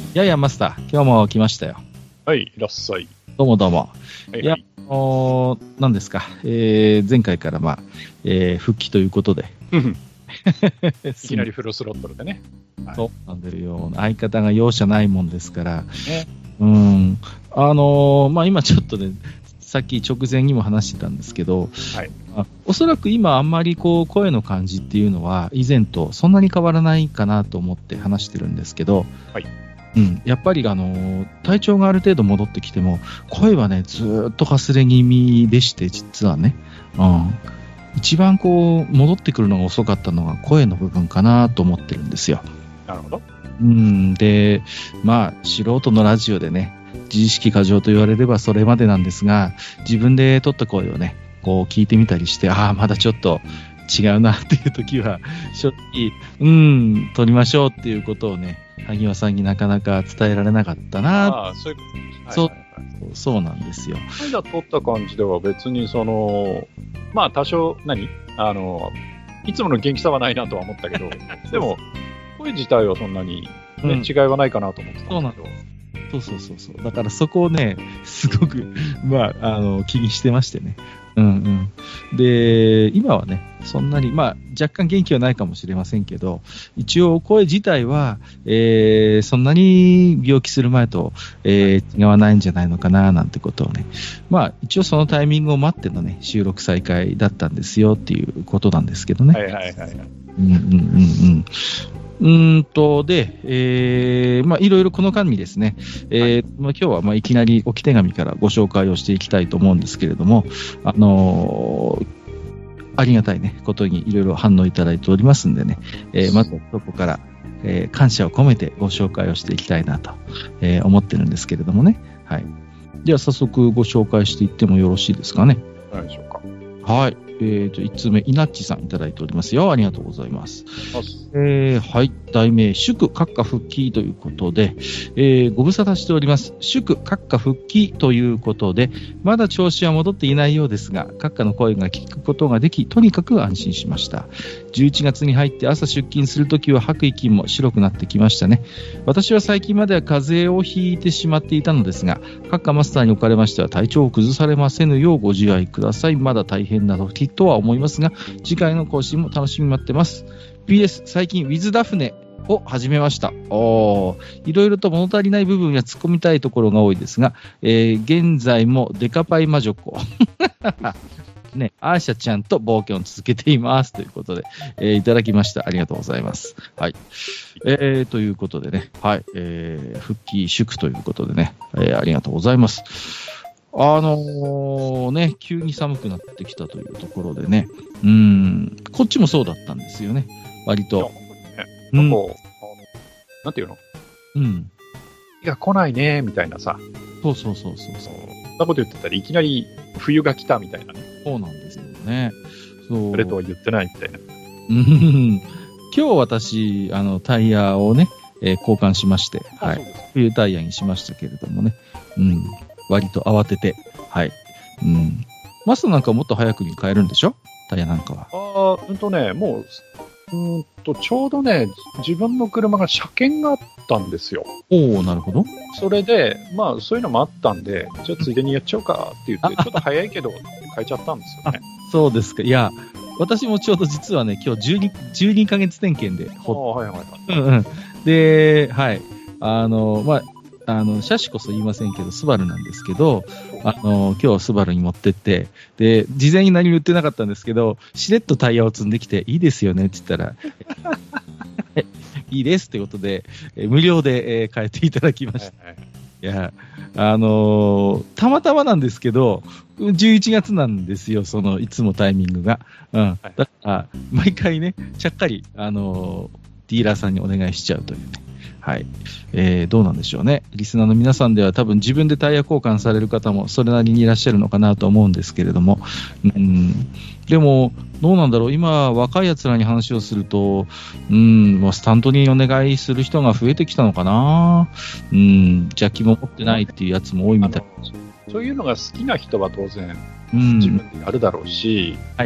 やいや、マスター、今日も来ましたよ。 はい、いらっしゃい。 どうもどうも。 はい、 いや、何ですか、前回から、復帰ということで。 いきなりフルスロットルでね。 はい、そうなんですよ。相方が容赦ないもんですから。 ね、 今ちょっとね、さっき直前にも話してたんですけど、 はい、 おそらく今あんまりこう声の感じっていうのは以前とそんなに変わらないかなと思って話してるんですけど、 はい、 やっぱり体調がある程度戻ってきても声はねずーっとかすれ気味でして、実はね、一番こう戻ってくるのが遅かったのが声の部分かなと思ってるんですよ。 なるほど。 で、素人のラジオでね、自意識過剰と言われればそれまでなんですが、自分で撮った声をね、こう聞いてみたりして、まだちょっと違うなっていう時は、正直、撮りましょうっていうことをね、萩和さんになかなか伝えられなかったな。 そういうことです。 そうなんですよ。 間撮った感じでは別に多少いつもの元気さはないなとは思ったけど、でも、声自体はそんなに、ね、違いはないかなと思ってたんだけど。 そう。だからそこをね、すごく、気にしてましてね。で、今はね、そんなに、若干元気はないかもしれませんけど、一応声自体は、そんなに病気する前と、違わないんじゃないのかな、なんてことをね。一応そのタイミングを待ってのね、収録再開だったんですよっていうことなんですけどね。 はい。 で、いろいろこの間にですね、今日はいきなり置き手紙からご紹介をしていきたいと思うんですけれども、ありがたいね、ことにいろいろ反応いただいておりますんでね、まずそこから、感謝を込めてご紹介をしていきたいなと、思ってるんですけれどもね。はい。では早速ご紹介していってもよろしいですかね。 何でしょうか。 はい。1つ目、稲地さんいただいておりますよ。ありがとうございます。はい。題名、祝閣下復帰ということで、ご無沙汰しております。祝閣下復帰ということで、まだ調子は戻っていないようですが、閣下の声が聞くことができ、とにかく安心しました。11月に入って朝出勤するときは吐く息も白くなってきましたね。私は最近までは風邪をひいてしまっていたのですが、閣下マスターにおかれましては体調を崩されませぬようご自愛ください。まだ大変な時とは思いますが、次回の更新も楽しみに待ってます。PS、最近 With ダフネを始めました。いろいろと物足りない部分や突っ込みたいところが多いですが、現在もデカパイ魔女子ね、アーシャちゃんと冒険を続けていますということで、いただきました。ありがとうございます。はい。ということでね、はい、復帰祝ということでね、ありがとうございます。急に寒くなってきたというところでね、こっちもそうだったんですよね、割と。 なんていうの？日が来ないね、みたいなさ。 そう。 そんなこと言ってたらいきなり冬が来たみたいなね。 そうなんですよね。 それとは言ってないみたいな。 今日私、タイヤをね、交換しまして、はい。冬タイヤにしましたけれどもね。割と慌てて、はい。マスなんかもっと早くに買えるんでしょ？タイヤなんかは。 もう、ちょうどね、自分の車が車検があったんですよ。 なるほど。 それで、そういうのもあったんで、じゃあついでにやっちゃおうかって言って、ちょっと早いけど、変えちゃったんですよね。 そうですか。いや、私もちょうど実はね、今日12ヶ月点検で。で、はい。車種こそ言いませんけど、スバルなんですけど、今日スバルに持ってって、で、事前に何も言ってなかったんですけど、しれっとタイヤを積んできて、いいですよねって言ったら、いいですってことで、無料で、変えていただきました。いや、たまたまなんですけど、11月なんですよ、いつもタイミングが。だから、毎回ね、ちゃっかり、ディーラーさんにお願いしちゃうというね。はい。どうなんでしょうね。リスナーの皆さんでは多分自分でタイヤ交換される方もそれなりにいらっしゃるのかなと思うんですけれども。でも、どうなんだろう。今、若い奴らに話をすると、スタントにお願いする人が増えてきたのかな。邪気も持ってないっていうやつも多いみたい。 そういうのが好きな人は当然、自分でやるだろうし。はい。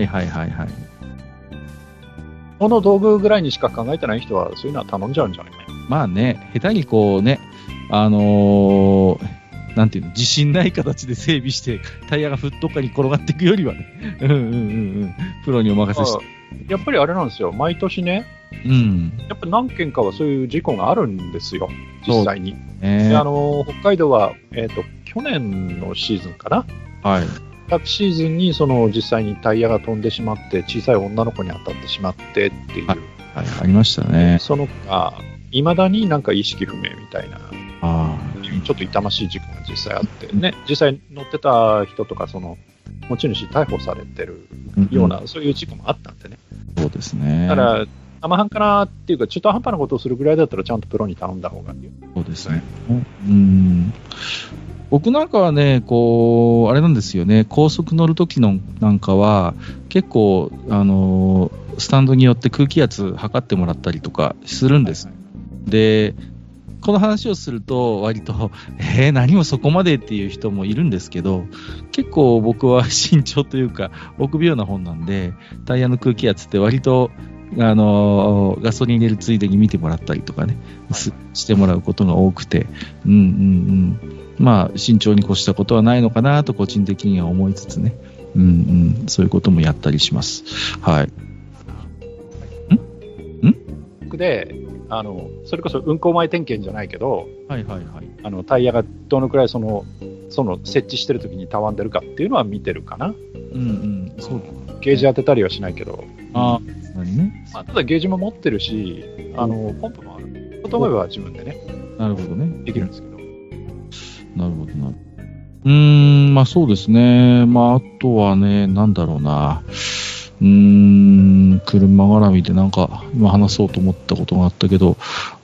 この道具ぐらいにしか考えてない人はそういうのは頼んじゃうんじゃないかな。 下手にこうね、 なんていうの、自信ない形で整備して、タイヤがフットかに転がっていくよりはね、プロにお任せして。 やっぱりあれなんですよ、毎年ね、やっぱ何件かはそういう事故があるんですよ、実際に。で北海道は、去年のシーズンかな。 はい。 昨シーズンに実際にタイヤが飛んでしまって、小さい女の子に当たってしまってっていう。 はい、ありましたね。 そのいまだになんか意識不明みたいな、ちょっと痛ましい事故が実際あってね、実際乗ってた人とか、持ち主逮捕されてるような、そういう事故もあったんでね。 そうですね。 だから、生半可なっていうか、中途半端なことをするぐらいだったら、ちゃんとプロに頼んだ方がいい。 そうですね。僕なんかはね、あれなんですよね、高速乗るときのなんかは、結構、スタンドによって空気圧測ってもらったりとかするんです。で、この話をすると、割と、何もそこまでっていう人もいるんですけど、結構僕は慎重というか、臆病な本なんで、タイヤの空気圧って割と、ガソリン入れるついでに見てもらったりとかね、してもらうことが多くて、まあ、慎重に越したことはないのかなと、個人的には思いつつね、そういうこともやったりします。はい。 で、それこそ運行前点検じゃないけど、タイヤがどのくらいその設置してるときにたわんでるかっていうのは見てるかな。 そうゲージ当てたりはしないけど。 ただゲージも持ってるし、ポンプもある。と思えば自分でね。 なるほどね。 できるんですけど。 なるほどまあそうですね。まああとはね、なんだろうな。車絡みでなんか今話そうと思ったことがあったけど、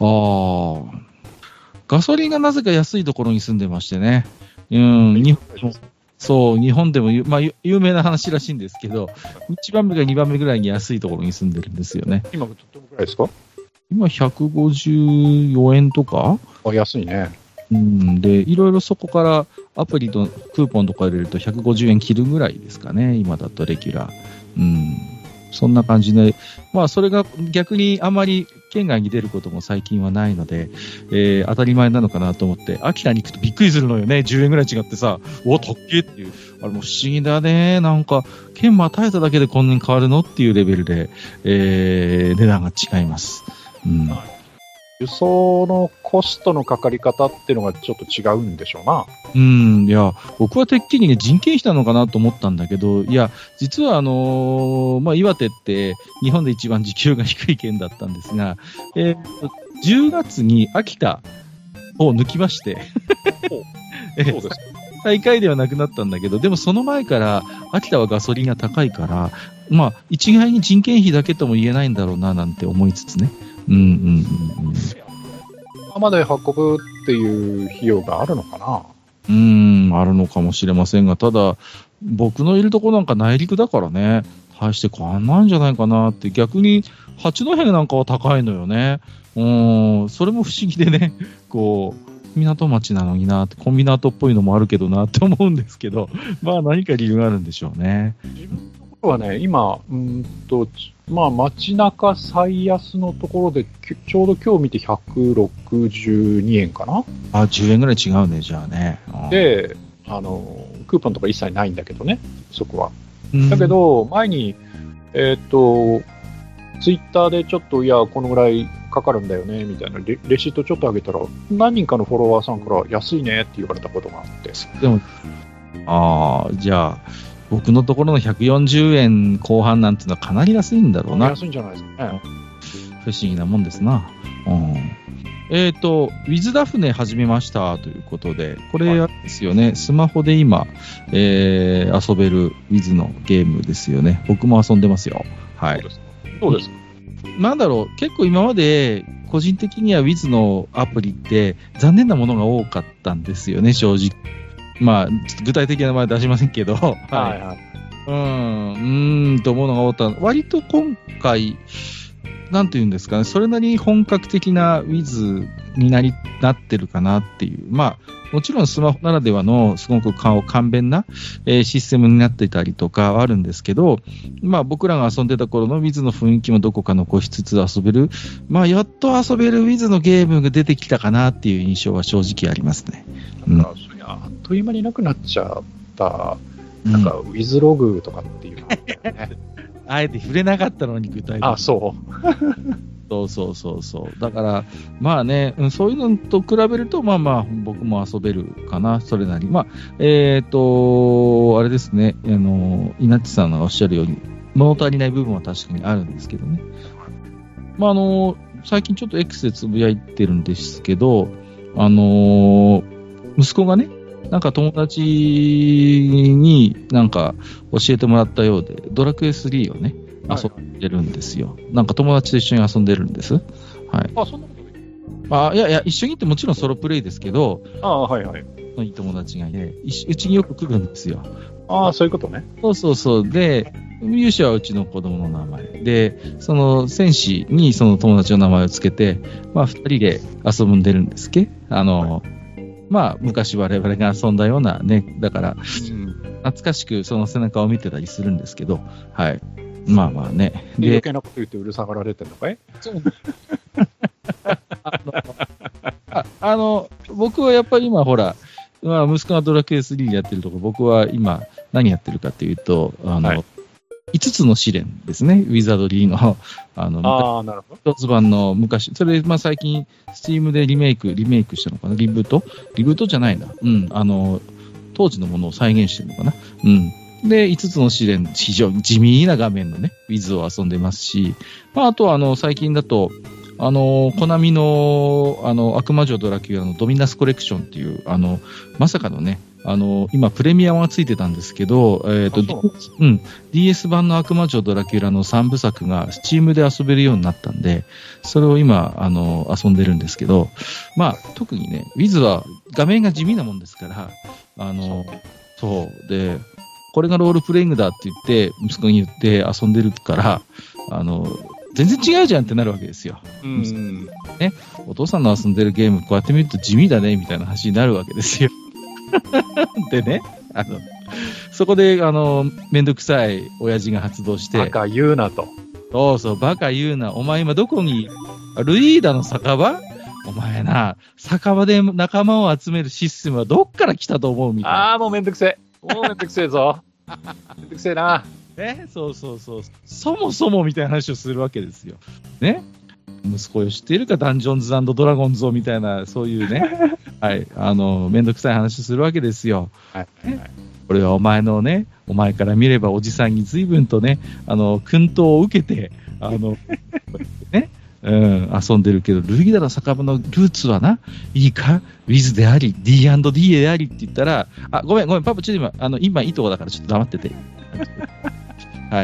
ガソリンがなぜか安いところに住んでましてね。日本でも、まあ、有名な話らしいんですけど、1番目か2番目ぐらいに安いところに住んでるんですよね。 今、どのくらいですか？ 今、154円とか？ 安いね。 で、いろいろそこからアプリのクーポンとか入れると150円切るぐらいですかね、今だとレギュラー。そんな感じで、まあ、それが逆にあまり県外に出ることも最近はないので、当たり前なのかなと思って、秋田に行くとびっくりするのよね、10円ぐらい違ってさ、たっけっていう、あれも不思議だね、なんか、県またいただけでこんなに変わるのっていうレベルで、値段が違います。 輸送のコストのかかり方っていうのがちょっと違うんでしょうな。 いや、僕はてっきりね、人件費なのかなと思ったんだけど、いや、実はまあ、岩手って日本で一番時給が低い県だったんですが、10月に秋田を抜きまして、 そうですか。 最下位ではなくなったんだけど、でもその前から秋田はガソリンが高いから、まあ、一概に人件費だけとも言えないんだろうななんて思いつつね。 今まで運ぶっていう費用があるのかな？ あるのかもしれませんが、ただ、僕のいるとこなんか内陸だからね、大して変わんないんじゃないかなって、逆に八戸なんかは高いのよね。それも不思議でね、港町なのになって、コンビナートっぽいのもあるけどなって思うんですけど、まあ何か理由があるんでしょうね。 自分のところはね、今、まあ街中最安のところで、ちょうど今日見て162円かな ？10円ぐらい違うね、じゃあね。 で、クーポンとか一切ないんだけどね、そこは。だけど、前に、ツイッターでちょっと、いや、このぐらいかかるんだよね、みたいなレシートちょっと上げたら、何人かのフォロワーさんから安いねって言われたことがあって。 でも、じゃあ、僕のところの140円後半なんていうのはかなり安いんだろうな。 安いんじゃないですかね。 不思議なもんですな。ウィズダフネ始めましたということで、これですよね、スマホで今、遊べるウィズのゲームですよね。僕も遊んでますよ。はい。 そうですか。 なんだろう、結構今まで個人的にはウィズのアプリって残念なものが多かったんですよね、正直。まあ、ちょっと具体的な名前出しませんけど、と思うのが多かった。割と今回、なんていうんですかね、それなりに本格的な Wiz になってるかなっていう。まあ、 もちろんスマホならではのすごく簡便な、システムになっていたりとかはあるんですけど、まあ僕らが遊んでた頃の Wiz の雰囲気もどこか残しつつ遊べる、まあやっと遊べる Wiz のゲームが出てきたかなっていう印象は正直ありますね。 なんか、そりゃあっという間になくなっちゃった、なんか Wiz ログとかっていうのあったよね。 あえて触れなかったのに具体的に。 あ、そう。 そう。だから、まあね、そういうのと比べると、まあまあ、僕も遊べるかな、それなり。まあ、あれですね、稲地さんがおっしゃるように、物足りない部分は確かにあるんですけどね。まあ、最近ちょっと X でつぶやいてるんですけど、息子がね、なんか友達になんか教えてもらったようで、ドラクエ3をね、遊んでるんですよ。なんか友達と一緒に遊んでるんです。はい。 あ、そんなこといや、一緒にってもちろんソロプレイですけど、 はい。 いい友達がいて、うちによく来るんですよ。 そういうことね。 そう。で、勇者はうちの子供の名前。で、その戦士にその友達の名前をつけて、まあ二人で遊んでるんですっけ？まあ昔我々が遊んだようなね、だから、懐かしくその背中を見てたりするんですけど、はい。まあまあね。 で、余計なこと言ってうるさがられてるのかい？そう僕はやっぱり今ほら、まあ、息子がドラクエ3やってるとこ、僕は今何やってるかというと、5つの試練ですね、ウィザードリーの、 なるほど。 一つ版の昔、それでまあ最近、スチームでリメイクしたのかな、リブートじゃないな、当時のものを再現してるのかな、で、5つの試練、非常に地味な画面のね、ウィズを遊んでますし、まあ、あとは最近だと、コナミの、悪魔城ドラキュラのドミナスコレクションっていう、まさかのね、今プレミアムがついてたんですけど、DS 版の悪魔城ドラキュラの3部作がスチームで遊べるようになったんで、それを今、遊んでるんですけど、まあ、特にね、ウィズは画面が地味なもんですから、そう。で、これがロールプレイングだって言って、息子に言って遊んでるから、全然違うじゃんってなるわけですよ。ね、お父さんの遊んでるゲーム、こうやって見ると地味だね、みたいな話になるわけですよ。でね、そこで、めんどくさい親父が発動して。 バカ言うなと。 そう、バカ言うな。お前今どこに、ルイーダの酒場？お前な、酒場で仲間を集めるシステムはどっから来たと思うみたいな。 もうめんどくせえ。もうめんどくせえぞ。めんどくせえな。 そう。そもそもみたいな話をするわけですよ。ね。息子を知っているか、ダンジョンズ&ドラゴンズをみたいな、そういうね、はい、めんどくさい話をするわけですよ。これはお前から見ればおじさんに随分とね、薫陶を受けて、ね、遊んでるけど、ルイーダの酒場のルーツはな、いいか、ウィズであり、D&D でありって言ったら、ごめん、パパ、ちょっと今いいとこだからちょっと黙ってて。はい、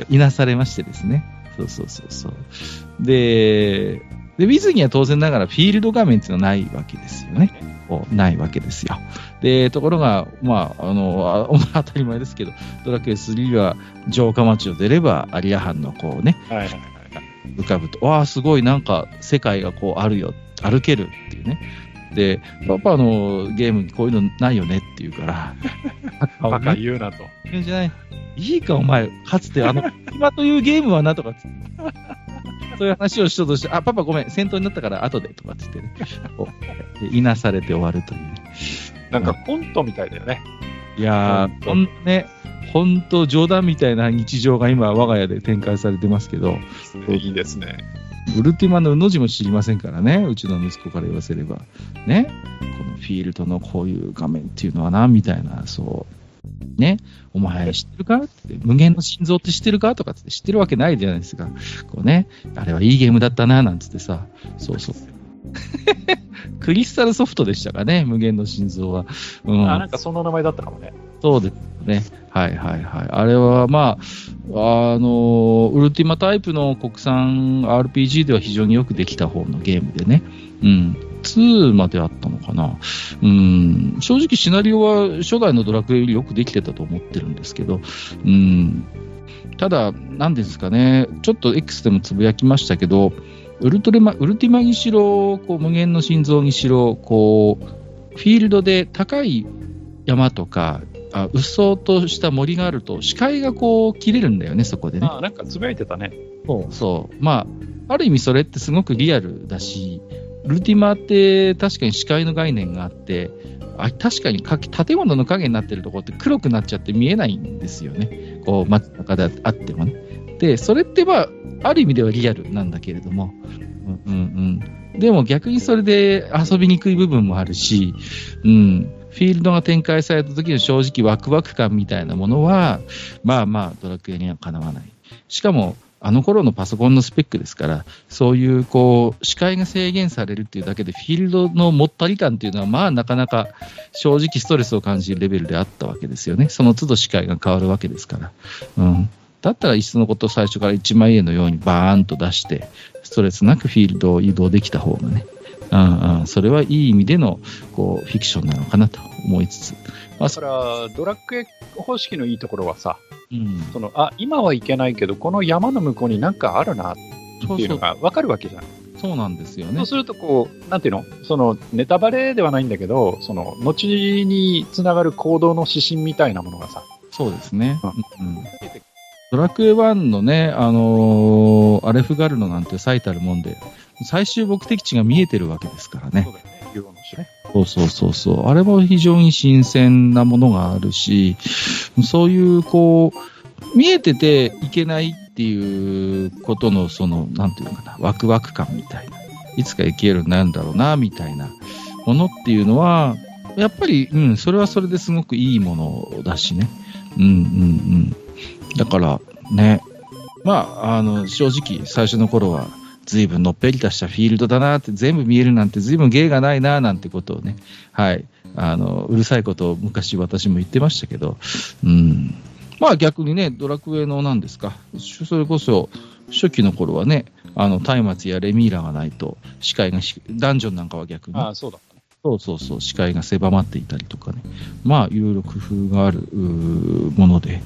いなされましてですね。そう。で、ウィズには当然ながらフィールド画面っていうのはないわけですよね。ないわけですよ。で、ところが、まあ、当たり前ですけど、ドラクエ3は城下町を出れば、アリア藩のこうね、浮かぶと、わあ、すごいなんか世界がこうあるよ、歩けるっていうね。で、パパのゲームにこういうのないよねって言うから、 バカ言うなと。 じゃない。いいか、お前、かつて今というゲームはなとかつって、そういう話をしようとして、パパごめん、戦闘になったから後でとかって言ってね、いなされて終わるというね。 なんかコントみたいだよね。 いやー、本当冗談みたいな日常が今、我が家で展開されてますけど、 いいですね。 ウルティマのうの字も知りませんからね、うちの息子から言わせれば。ね、このフィールドのこういう画面っていうのはな、みたいな、そう。ね、お前知ってるかって、無限の心臓って知ってるかとかって知ってるわけないじゃないですか。こうね、あれはいいゲームだったな、なんつってさ、そう。クリスタルソフトでしたかね、無限の心臓は。 なんかその名前だったかもね。 そうですね。はい。あれは、まあ、ウルティマタイプの国産 RPG では非常によくできた方のゲームでね。2まであったのかな。正直シナリオは初代のドラクエよりよくできてたと思ってるんですけど、ただ、なんですかね、ちょっと X でもつぶやきましたけど、ウルティマにしろ、こう無限の心臓にしろ、こう、 フィールドで高い山とか、うっそうとした森があると視界がこう切れるんだよね、そこでね。 なんかつぶやいてたね。 そう。ある意味それってすごくリアルだし、ウルティマって確かに視界の概念があって、確かに建物の影になってるところって黒くなっちゃって見えないんですよね。こう街中であってもね。で、それってある意味ではリアルなんだけれども、でも逆にそれで遊びにくい部分もあるし、フィールドが展開された時の正直ワクワク感みたいなものは、ドラクエにはかなわない。しかも、あの頃のパソコンのスペックですから、そういう視界が制限されるっていうだけで、フィールドのもったり感っていうのは、なかなか正直ストレスを感じるレベルであったわけですよね。その都度視界が変わるわけですから。だったらいっそのこと最初から一枚絵のようにバーンと出して、ストレスなくフィールドを移動できた方がね、それはいい意味でのフィクションなのかなと思いつつ。 だから、ドラクエ方式のいいところはさ、今はいけないけど、この山の向こうになんかあるなっていうのが分かるわけじゃん。 そうなんですよね。 そうするとなんていうの、ネタバレではないんだけど、後につながる行動の指針みたいなものがさ。 そうですね。ドラクエ1のね、アレフガルノなんて最たるもんで、最終目的地が見えてるわけですからね。 そうだよね。竜王の種ね。 そう。あれも非常に新鮮なものがあるし、そういう見えてていけないっていうことのなんていうのかな、ワクワク感みたいな。いつか行けるようになるんだろうな、みたいなものっていうのは、やっぱり、それはそれですごくいいものだしね。だからね、正直最初の頃は随分のっぺりとしたフィールドだなって、全部見えるなんて随分芸がないななんてことをね、うるさいことを昔私も言ってましたけど、逆にね、ドラクエの何ですか、それこそ初期の頃はね、松明やレミーラがないと視界が、ダンジョンなんかは逆に、 そうだったね。 そう、視界が狭まっていたりとかね、いろいろ工夫があるもので、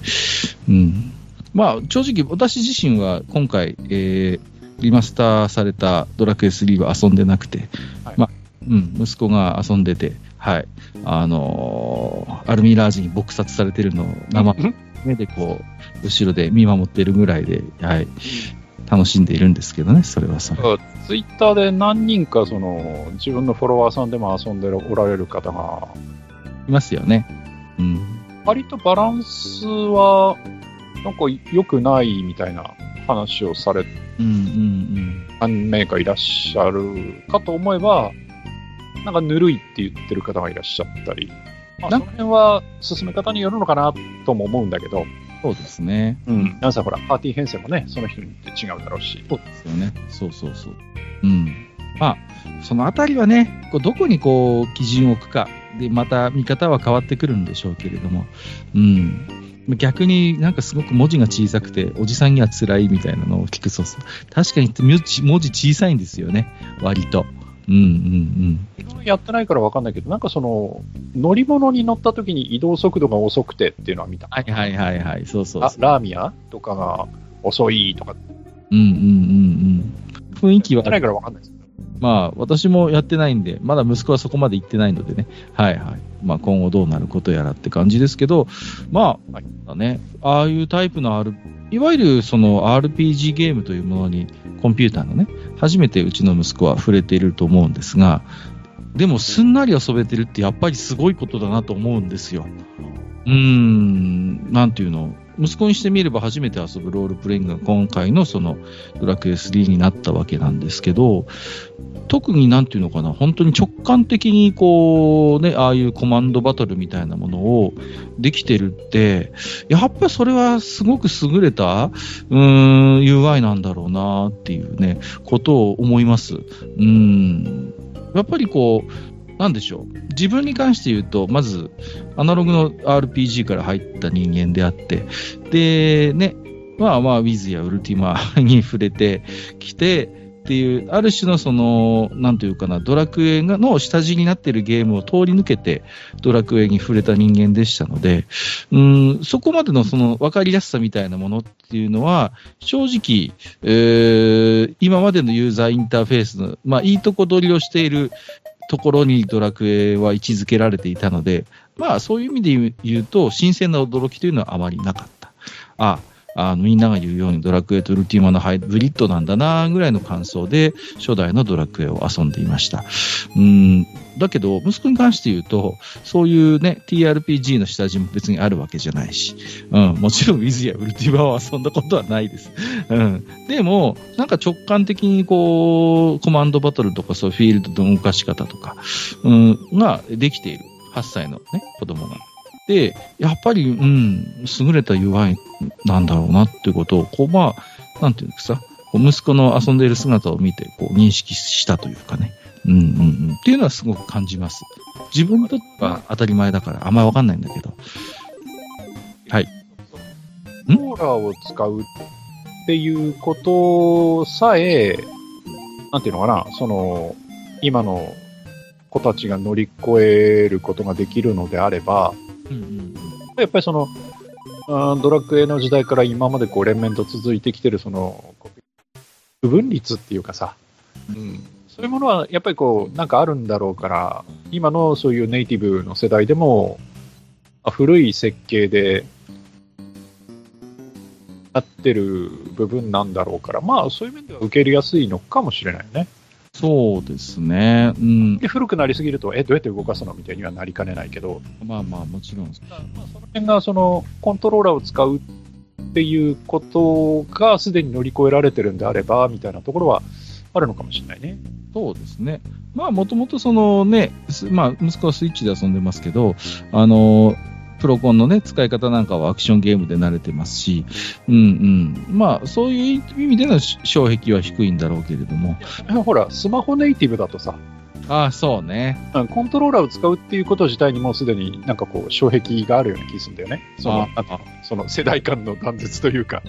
正直私自身は今回、リマスターされたドラクエ3は遊んでなくて、息子が遊んでて、アルミラージに撲殺されてるのを生目で後ろで見守ってるぐらいで、楽しんでいるんですけどね、それはそれ。 ツイッターで何人か自分のフォロワーさんでも遊んでおられる方がいますよね。 割とバランスはなんか良くないみたいな話をされて、何名かいらっしゃるかと思えば、なんかぬるいって言ってる方がいらっしゃったり、その辺は進め方によるのかなとも思うんだけど。 そうですね。 なんせほら、パーティー編成もね、その人によって違うだろうし。 そうですよね。そう。そのあたりはね、どこに基準を置くかで、また見方は変わってくるんでしょうけれども、逆になんかすごく文字が小さくて、おじさんには辛いみたいなのを聞くと、確かに文字小さいんですよね、割と。 やってないから分かんないけど、なんか乗り物に乗った時に移動速度が遅くてっていうのは見た。 はい、そう。 ラーミアとかが遅いとか。 雰囲気は。 やってないから分かんないです。 私もやってないんで、まだ息子はそこまで行ってないのでね。今後どうなることやらって感じですけど、ああいうタイプのいわゆるRPG ゲームというものに、コンピューターのね、初めてうちの息子は触れていると思うんですが、でもすんなり遊べてるってやっぱりすごいことだなと思うんですよ。なんていうの、息子にしてみれば初めて遊ぶロールプレイングが今回のドラクエ3になったわけなんですけど、特になんていうのかな、本当に直感的にああいうコマンドバトルみたいなものをできてるって、やっぱりそれはすごく優れたUI なんだろうなっていうね、ことを思います。やっぱりなんでしょう。自分に関して言うと、まず、アナログの RPG から入った人間であって、で、ね、ウィズやウルティマに触れてきて、っていう、ある種のなんていうかな、ドラクエの下地になっているゲームを通り抜けて、ドラクエに触れた人間でしたので、そこまでの分かりやすさみたいなものっていうのは、正直、今までのユーザーインターフェースの、いいとこ取りをしているところにドラクエは位置づけられていたので、まあそういう意味で言うと、新鮮な驚きというのはあまりなかった。みんなが言うようにドラクエとウルティマのハイブリッドなんだなぐらいの感想で初代のドラクエを遊んでいました。だけど息子に関して言うとそういうね TRPG の下地も別にあるわけじゃないし、もちろんウィズやウルティマを遊んだことはないです。でもなんか直感的にこうコマンドバトルとかそういうフィールドの動かし方とか、ができている8歳のね子供が。で、やっぱり、優れた UI なんだろうなっていうことを、なんていうんですか、息子の遊んでいる姿を見て、認識したというかね。っていうのはすごく感じます。自分にとっては当たり前だから、あんまりわかんないんだけど。はい。 コーラを使うっていうことさえ、なんていうのかな、今の子たちが乗り越えることができるのであれば、やっぱりドラクエの時代から今まで連綿と続いてきてる不分率っていうかさ、そういうものはやっぱりなんかあるんだろうから、今のそういうネイティブの世代でも古い設計でやってる部分なんだろうから、まあそういう面では受け入れやすいのかもしれないね。 そうですね。 で古くなりすぎると、どうやって動かすのみたいにはなりかねないけど。 まあもちろん。 その辺がコントローラーを使うっていうことがすでに乗り越えられてるんであれば、みたいなところはあるのかもしれないね。 そうですね。まあもともと息子はスイッチで遊んでますけど、プロコンのね、使い方なんかはアクションゲームで慣れてますし、まあ、そういう意味での障壁は低いんだろうけれども。 ほら、スマホネイティブだとさ、 そうね。 コントローラーを使うっていうこと自体にもうすでになんか障壁があるような気がするんだよね。その世代間の断絶というか。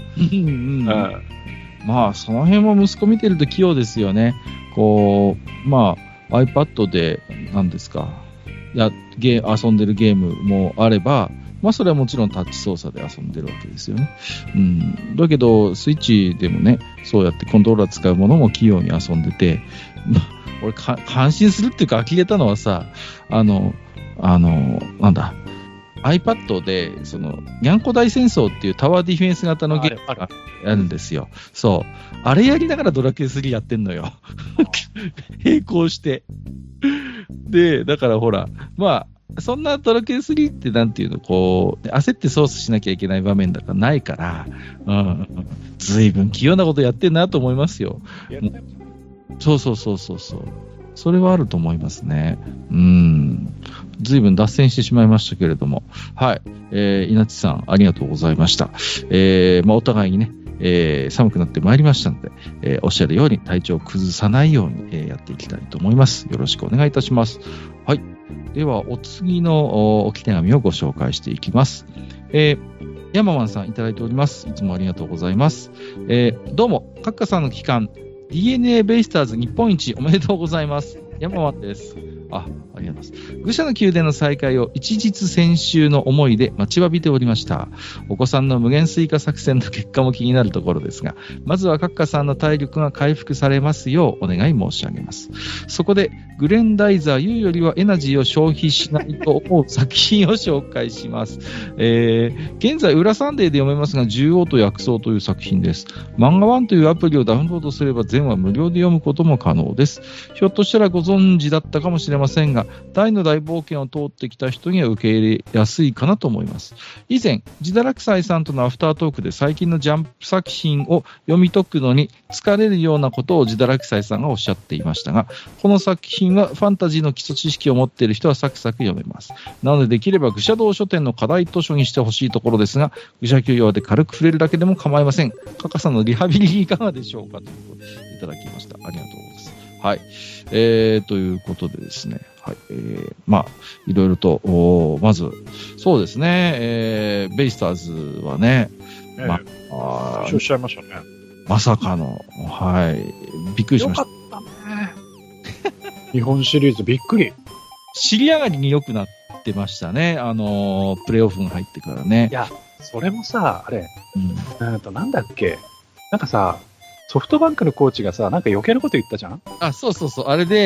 まあ、その辺も息子見てると器用ですよね。iPad で、何ですか。遊んでるゲームもあれば、まあそれはもちろんタッチ操作で遊んでるわけですよね。だけど、スイッチでもね、そうやってコントローラー使うものも器用に遊んでて、俺感心するっていうか呆れたのはさ、iPad で、にゃんこ大戦争っていうタワーディフェンス型のゲームがあるんですよ。そう。あれやりながらドラクエ3やってんのよ。並行して。で、だからほら、まあ、そんなドラクエ3ってなんていうの、焦って操作しなきゃいけない場面だからないから、ずいぶん器用なことやってんなと思いますよ。そう。それはあると思いますね。ずいぶん脱線してしまいましたけれども。はい。稲地さん、ありがとうございました。お互いにね、寒くなってまいりましたので、おっしゃるように体調を崩さないように、やっていきたいと思います。よろしくお願いいたします。はい。では、お次の置き手紙をご紹介していきます。ヤママンさんいただいております。いつもありがとうございます。どうも、カッカさんの期間、DNA ベイスターズ日本一おめでとうございます。ヤママンです。ありがとうございます。愚者の宮殿の再開を一日先週の思いで待ちわびておりました。お子さんの無限スイカ作戦の結果も気になるところですが、まずはカッカさんの体力が回復されますようお願い申し上げます。そこで、グレンダイザー U よりはエナジーを消費しないと思う作品を紹介します。現在、裏サンデーで読めますが、獣王と薬草という作品です。漫画1というアプリをダウンロードすれば全話無料で読むことも可能です。ひょっとしたらご存知だったかもしれませんが、大の大冒険を通ってきた人には受け入れやすいかなと思います。以前、ジダラクサイさんとのアフタートークで最近のジャンプ作品を読み解くのに疲れるようなことをジダラクサイさんがおっしゃっていましたが、この作品はファンタジーの基礎知識を持っている人はサクサク読めます。なのでできれば愚者道書店の課題図書にしてほしいところですが、愚者級用で軽く触れるだけでも構いません。カカさんのリハビリいかがでしょうかということでいただきました。ありがとうございます。はい。ということでですね。はい。いろいろと、まず、そうですね。ベイスターズはね、 優勝しちゃいましたね。 まさかの、はい。びっくりしました。 よかったね。日本シリーズびっくり。 尻上がりに良くなってましたね。プレーオフに入ってからね。 いや、それもさ、あれ、なんだっけ。なんかさ、ソフトバンクのコーチがさ、なんか余計なこと言ったじゃん？ そう。あれで、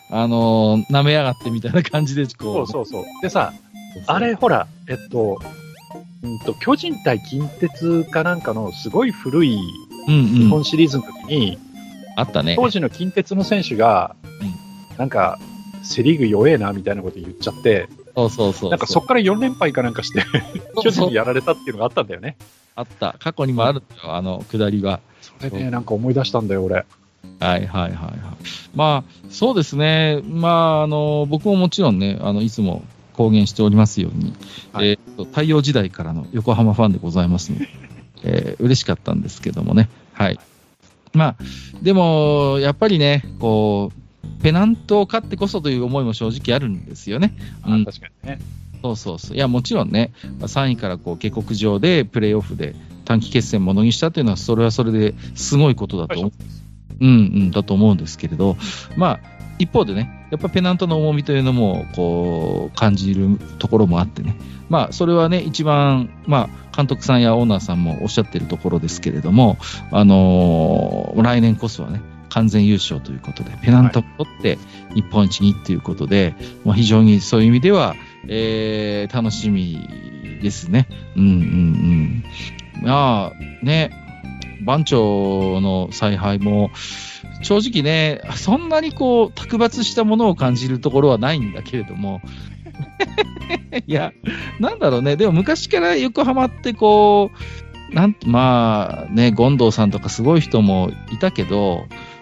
舐めやがってみたいな感じで、こう。 そう。でさ、あれ、ほら、巨人対近鉄かなんかのすごい古い日本シリーズの時に、 あったね。 当時の近鉄の選手が、なんか、セリーグ弱えなみたいなこと言っちゃって、 そう。 なんかそっから4連敗かなんかして、巨人にやられたっていうのがあったんだよね。 あった。過去にもあるんだよ、下りは。 それね、なんか思い出したんだよ、俺。 はい。まあ、そうですね。まあ、僕ももちろんね、いつも公言しておりますように、太陽時代からの横浜ファンでございますので、嬉しかったんですけどもね。はい。まあ、でも、やっぱりね、こう、ペナントを勝ってこそという思いも正直あるんですよね。 確かにね。 そう。いや、もちろんね、3位からこう下克上でプレーオフで短期決戦ものにしたというのは、それはそれですごいことだと思う。だと思うんですけれど、まあ、一方でね、やっぱペナントの重みというのも、こう、感じるところもあってね。まあ、それはね、一番、まあ、監督さんやオーナーさんもおっしゃっているところですけれども、来年こそはね、完全優勝ということで、ペナントを取って日本一にということで、まあ、非常にそういう意味では、楽しみですね。まあ、ね、番長の采配も、正直ね、そんなにこう、卓抜したものを感じるところはないんだけれども、いや、なんだろうね、でも昔から横浜ってこう、まあね、権藤さんとかすごい人もいたけど、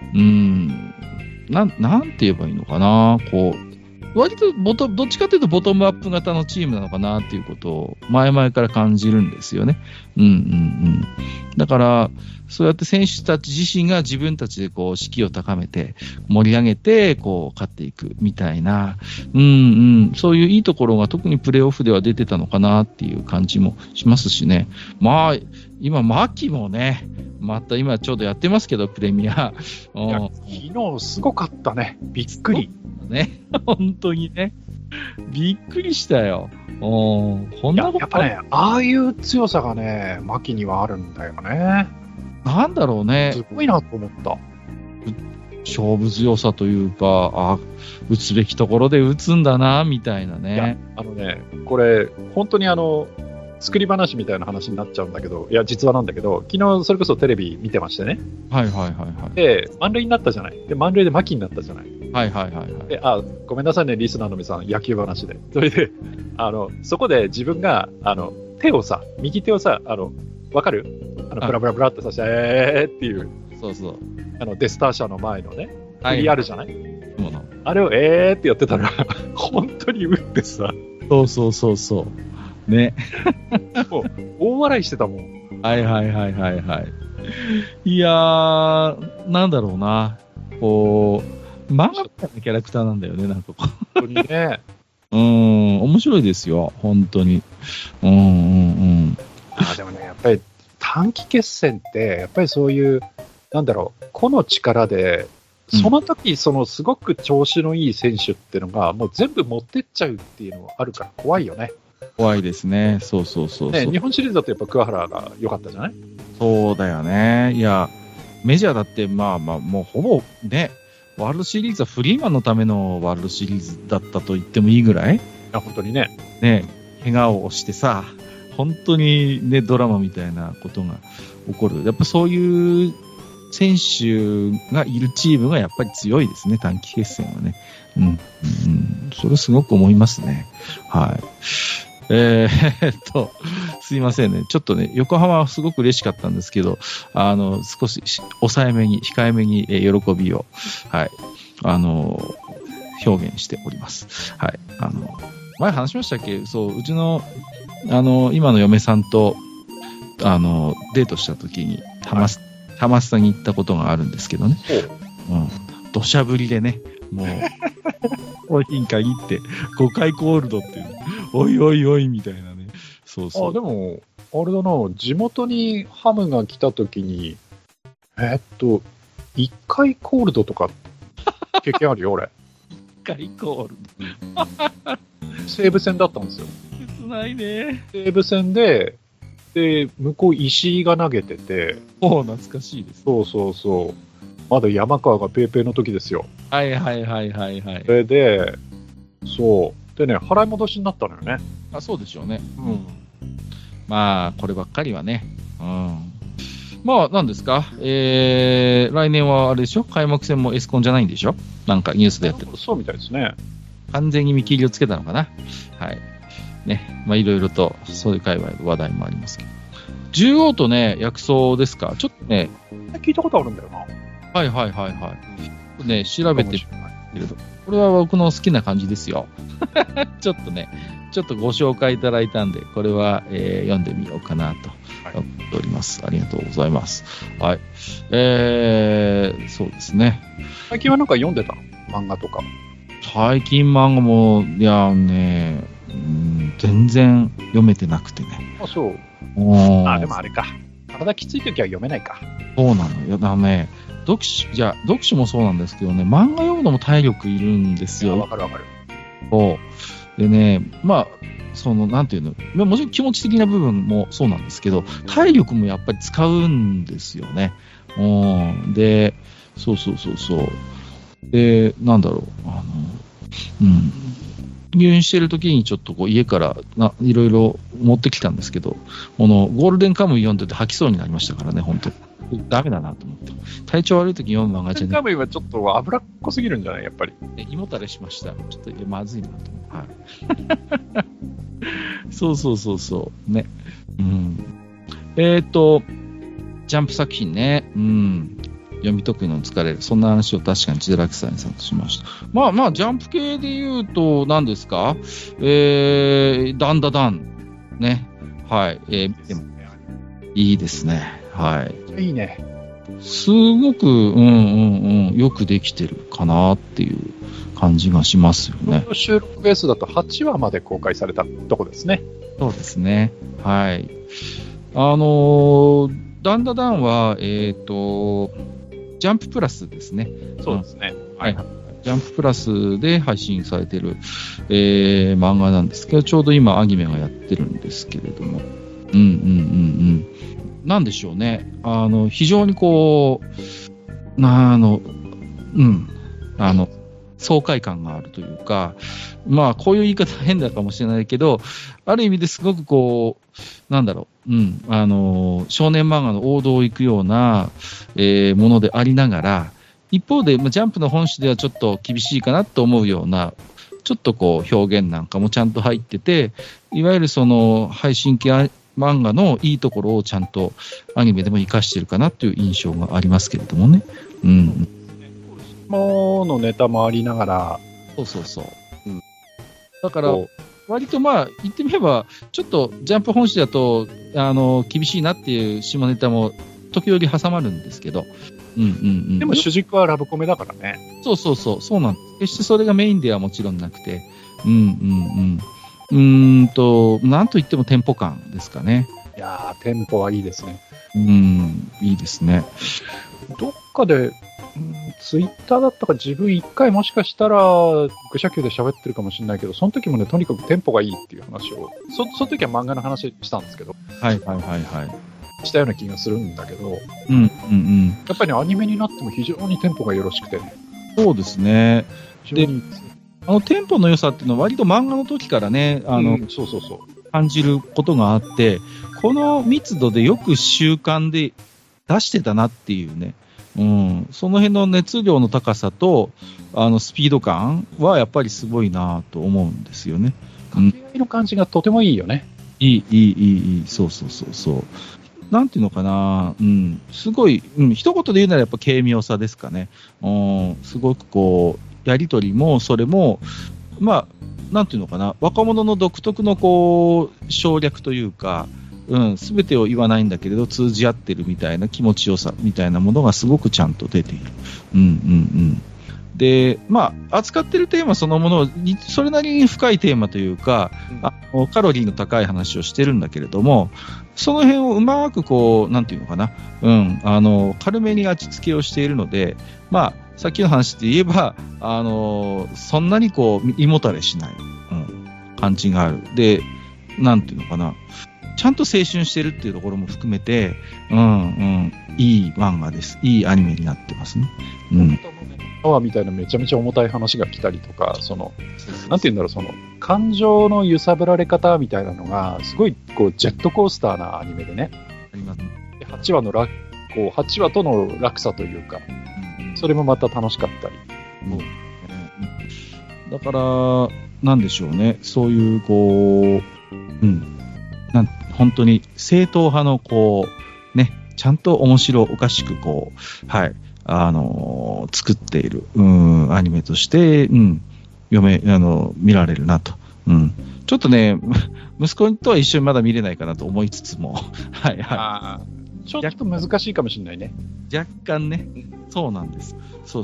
なんて言えばいいのかな、こう、割とどっちかというとボトムアップ型のチームなのかなっていうことを前々から感じるんですよね。だから、そうやって選手たち自身が自分たちでこう士気を高めて盛り上げてこう勝っていくみたいな、そういういいところが特にプレーオフでは出てたのかなっていう感じもしますしね。まあ、今、牧もね、また今ちょうどやってますけど、プレミア。 昨日すごかったね。びっくり。 ね、本当にね。びっくりしたよ。こんなことやっぱね、ああいう強さがね、牧にはあるんだよね。 なんだろうね。 すごいなと思った。 勝負強さというか、打つべきところで打つんだな、みたいなね。 いや、これ、本当に作り話みたいな話になっちゃうんだけど、いや、実話なんだけど、昨日それこそテレビ見てましてね。で、満塁になったじゃない。で、満塁で牧になったじゃない。で、ごめんなさいね、リスナーの皆さん、野球話で。それで、そこで自分が、右手をさ、わかる？ブラブラブラってさして、っていう。デスター社の前のね、振りあるじゃない？あれをってやってたら、本当に打ってさ。 そう。ね。 もう、大笑いしてたもん。 いやー、なんだろうな。こう、漫画みたいなキャラクターなんだよね、なんかこう。 本当にね。 面白いですよ、本当に。 でもね、やっぱり短期決戦って、やっぱりそういう、個の力で、その時、すごく調子のいい選手っていうのが、もう全部持ってっちゃうっていうのがあるから怖いよね。 怖いですね。そう。 ね、日本シリーズだとやっぱ桑原が良かったじゃない？ そうだよね。いや、メジャーだって、まあ、もうほぼね、ワールドシリーズはフリーマンのためのワールドシリーズだったと言ってもいいぐらい？ 本当にね。 ね、怪我をしてさ、本当にね、ドラマみたいなことが起こる。やっぱそういう選手がいるチームがやっぱり強いですね、短期決戦はね。それすごく思いますね。はい。すいませんね。ちょっとね、横浜はすごく嬉しかったんですけど、少し抑えめに、控えめに、喜びを、はい、表現しております。はい。前話しましたっけ？そう、うちの、今の嫁さんと、デートした時に、ハマスタに行ったことがあるんですけどね。土砂降りでね、もう、コーヒーに限って、5回コールドっていう、おいおいみたいなね。そう。 でも、あれだな、地元にハムが来た時に、1回コールドとか、経験あるよ、俺。 1回コールド。西武戦だったんですよ。 切ないね。 西武戦で、向こう石井が投げてて。 懐かしいです。 そう。 まだ山川がペーペーの時ですよ。 はいはいはいはいはい。 それで、そう。でね、払い戻しになったのよね。 あ、そうでしょうね。 うん。 まあ、こればっかりはね。うん。まあ、なんですか。来年はあれでしょ、開幕戦もエスコンじゃないんでしょ、なんかニュースでやってる。 そうみたいですね。 完全に見切りをつけたのかな。はい。ね。まあ、いろいろと、そういう界隈の話題もありますけど。獣王とね、薬草ですか。ちょっとね。 聞いたことあるんだよな。 はいはいはいはい。ね、調べてみると。これは僕の好きな感じですよ。ちょっとね、ちょっとご紹介いただいたんで、これは、読んでみようかなと思っております。ありがとうございます。はい。そうですね。 最近はなんか読んでた漫画とか。 最近漫画も、いやね、全然読めてなくてね。 あ、そう。あ、でもあれか。体きついときは読めないか。 そうなのよ。だね、読書もそうなんですけどね、漫画読むのも体力いるんですよ。 わかるわかる。 そう。でね、まあ、なんていうの、もちろん気持ち的な部分もそうなんですけど、体力もやっぱり使うんですよね。で、そう。で、なんだろう、入院してる時にちょっとこう家からいろいろ持ってきたんですけど、ゴールデンカムイ読んでて吐きそうになりましたからね、本当ダメだなと思って。体調悪い時読む漫画じゃね。 ゴールデンカムイはちょっと脂っこすぎるんじゃないやっぱり。 胃もたれしました。ちょっとまずいなと思って。はい。そうね。ジャンプ作品ね。読み解くの疲れる。そんな話を確かに千寺木さんにさんとしました。まあ、ジャンプ系で言うと、何ですか？ダンダダン。ね。はい。でもいいですね。はい。 いいね。 すごく、よくできてるかなっていう感じがしますよね。 収録ベースだと8話まで公開されたとこですね。 そうですね。はい。ダンダダンは、ジャンププラスですね。 そうですね。 はい。ジャンププラスで配信されている、漫画なんですけど、ちょうど今アニメがやってるんですけれども。なんでしょうね。非常にこう、爽快感があるというか、まあ、こういう言い方変だかもしれないけど、ある意味ですごくこう、なんだろう、少年漫画の王道を行くような、ものでありながら、一方で、ジャンプの本誌ではちょっと厳しいかなと思うような、ちょっとこう、表現なんかもちゃんと入ってて、いわゆるその、配信系漫画のいいところをちゃんとアニメでも活かしてるかなという印象がありますけれどもね。 ものネタもありながら。 そう。だから、割とまあ、言ってみれば、ちょっとジャンプ本誌だと、厳しいなっていう下ネタも時折挟まるんですけど。 でも主軸はラブコメだからね。 そうなんです。決してそれがメインではもちろんなくて。なんといってもテンポ感ですかね。 いやー、テンポはいいですね。 いいですね。 どっかで、ツイッターだったか自分一回もしかしたら、愚者級で喋ってるかもしれないけど、その時もね、とにかくテンポがいいっていう話を、その時は漫画の話したんですけど、 はい。 したような気がするんだけど、やっぱりね、アニメになっても非常にテンポがよろしくてね。 そうですね。で、テンポの良さっていうのは割と漫画の時からね、 そう感じることがあって、この密度でよく習慣で出してたなっていうね、その辺の熱量の高さと、スピード感はやっぱりすごいなと思うんですよね。 掛け合いの感じがとてもいいよね。 いい。そう。なんていうのかな、すごい、一言で言うならやっぱ軽妙さですかね。すごくこう、やりとりも、それも、まあ、なんていうのかな、若者の独特のこう、省略というか、すべてを言わないんだけれど通じ合ってるみたいな気持ちよさみたいなものがすごくちゃんと出ている。で、まあ、扱ってるテーマそのものに、それなりに深いテーマというか、カロリーの高い話をしてるんだけれども、その辺をうまくこう、なんていうのかな、軽めに味付けをしているので、まあ、さっきの話で言えば、そんなにこう、胃もたれしない、感じがある。で、なんていうのかな、ちゃんと青春してるっていうところも含めて、 いい漫画です。いいアニメになってますね。うん。 パワーみたいなめちゃめちゃ重たい話が来たりとか、なんて言うんだろう、感情の揺さぶられ方みたいなのが、すごい、こう、ジェットコースターなアニメでね。ありますね。8話との落差というか、それもまた楽しかったり。 だから、なんでしょうね。そういう、こう、本当に正統派の、こう、ね、ちゃんと面白おかしく、こう、はい、作っている、アニメとして、見られるなと。ちょっとね、息子とは一緒にまだ見れないかなと思いつつも、はいはい。 ちょっと難しいかもしれないね。 若干ね、そうなんです。そう。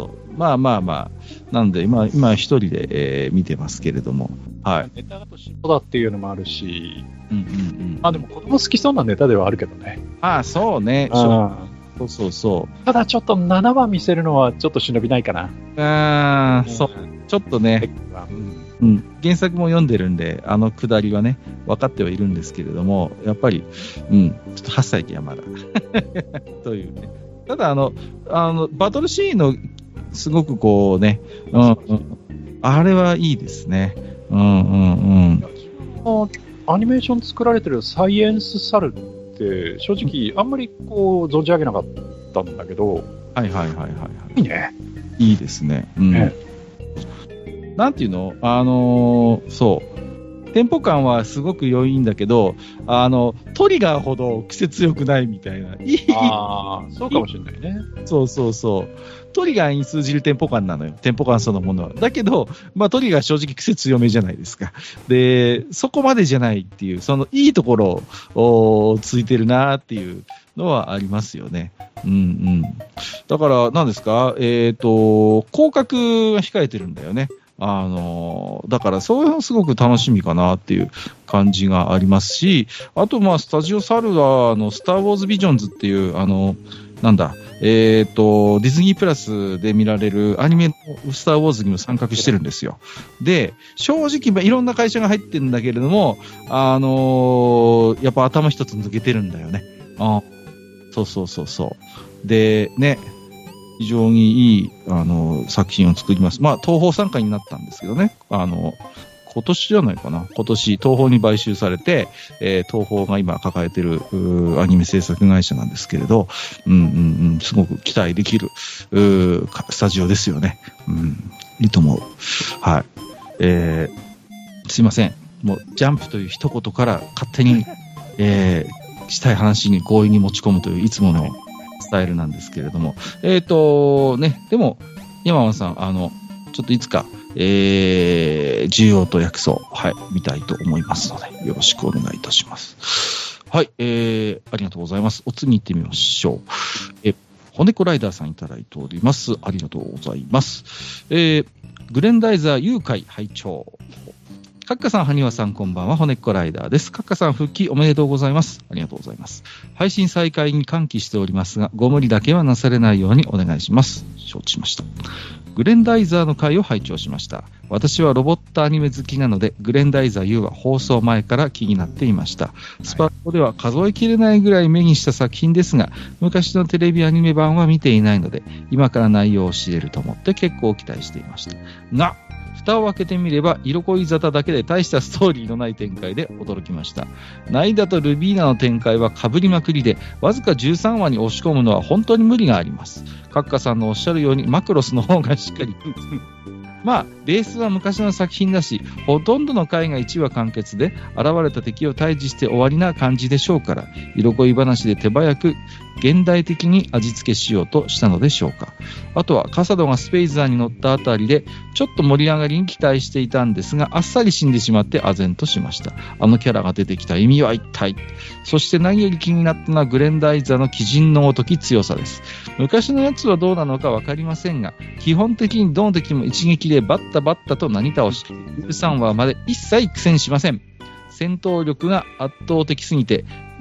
まあ。なんで、今一人で、見てますけれども。はい。 ネタだとそうだっていうのもあるし、まあでも子供好きそうなネタではあるけどね。 そうね。そう。 ただちょっと7話見せるのはちょっと忍びないかな。 そう。ちょっとね、原作も読んでるんで、くだりはね、分かってはいるんですけれども、やっぱり、ちょっと8歳児はまだ。というね。ただ、バトルシーンの、すごくこうね、あれはいいですね。 アニメーション作られてるサイエンスサルって、正直、あんまりこう、存じ上げなかったんだけど、 はい。 いいね。 いいですね。なんていうのそう。テンポ感はすごく良いんだけど、トリガーほど癖強くないみたいな。 そうかもしれないね。 そう。トリガーに通じるテンポ感なのよ。テンポ感そのものは。だけど、トリガー正直癖強めじゃないですか。で、そこまでじゃないっていう、いいところをついてるなっていうのはありますよね。だから、何ですか広角が控えてるんだよね。だからそういうのすごく楽しみかなっていう感じがありますし、あとスタジオサルはスター・ウォーズ・ビジョンズっていう、ディズニープラスで見られるアニメのスター・ウォーズにも参画してるんですよ。で、正直いろんな会社が入ってるんだけれども、やっぱ頭一つ抜けてるんだよね。そう。で、ね、非常にいい、作品を作ります。東宝傘下になったんですけどね。今年じゃないかな。今年、東宝に買収されて、東宝が今抱えてるアニメ制作会社なんですけれど、すごく期待できるスタジオですよね。いいと思う。はい。すいません。もう、ジャンプという一言から勝手に、したい話に強引に持ち込むといういつものスタイルなんですけれども。でも、山間さん、ちょっといつか、重要と薬草、見たいと思いますので、よろしくお願いいたします。はい、ありがとうございます。お次行ってみましょう。骨子ライダーさんいただいております。ありがとうございます。グレンダイザー誘拐拝聴。カッカさん、ハニワさん、こんばんは。骨っこライダーです。カッカさん、復帰おめでとうございます。ありがとうございます。配信再開に歓喜しておりますが、ご無理だけはなされないようにお願いします。承知しました。グレンダイザーの回を拝聴しました。私はロボットアニメ好きなので、グレンダイザー U は放送前から気になっていました。スパロボでは数えきれないぐらい目にした作品ですが、昔のテレビアニメ版は見ていないので、今から内容を知れると思って結構期待していました。が、蓋を開けてみれば、色恋沙汰だけで大したストーリーのない展開で驚きました。ナイダとルビーナの展開は被りまくりで、わずか13話に押し込むのは本当に無理があります。カッカさんのおっしゃるように、マクロスの方がしっかり。ベースは昔の作品だし、ほとんどの回が1話完結で、現れた敵を退治して終わりな感じでしょうから、色恋話で手早く、現代的に味付けしようとしたのでしょうか。あとは、カサドがスペイザーに乗ったあたりで、ちょっと盛り上がりに期待していたんですが、あっさり死んでしまって唖然としました。あのキャラが出てきた意味は一体。そして何より気になったのはグレンダイザーの鬼人のごとき強さです。昔のやつはどうなのかわかりませんが、基本的にどの敵も一撃でバッタバッタと何倒し、13話まで一切苦戦しません。戦闘力が圧倒的すぎて、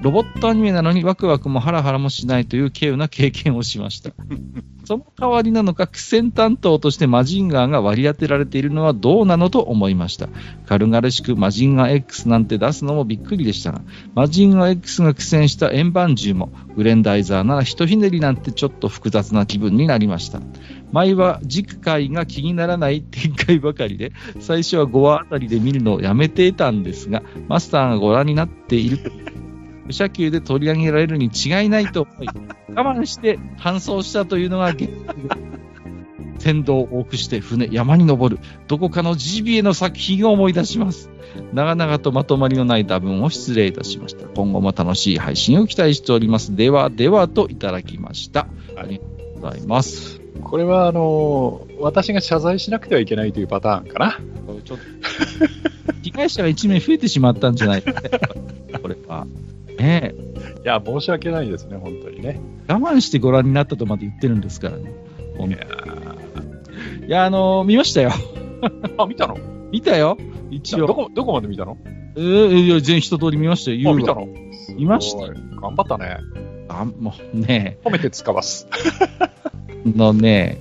ロボットアニメなのにワクワクもハラハラもしないという稀有な経験をしました。その代わりなのか、苦戦担当としてマジンガーが割り当てられているのはどうなのと思いました。軽々しくマジンガー X なんて出すのもびっくりでしたが、マジンガー X が苦戦した円盤銃もグレンダイザーならひとひねりなんてちょっと複雑な気分になりました。前は次回が気にならない展開ばかりで、最初は5話あたりで見るのをやめていたんですが、マスターがご覧になっていると、無射球で取り上げられるに違いないと思い、我慢して搬送したというのが現実。船頭を多くして船、山に登る、どこかのジビエの作品を思い出します。長々とまとまりのない打分を失礼いたしました。今後も楽しい配信を期待しております。ではではといただきました。ありがとうございます。 これは私が謝罪しなくてはいけないというパターンかな。 ちょっと被害者が1名増えてしまったんじゃないかこれは。ねえ。 いや、申し訳ないですね、本当にね。 我慢してご覧になったとまで言ってるんですからね。いや、見ましたよ。 あ、見たの？ 見たよ。一応。 どこまで見たの？ いや、全一通り見ましたよ。 見たの？ 見ました。 頑張ったね。 もうね。 褒めて使わす。 のね、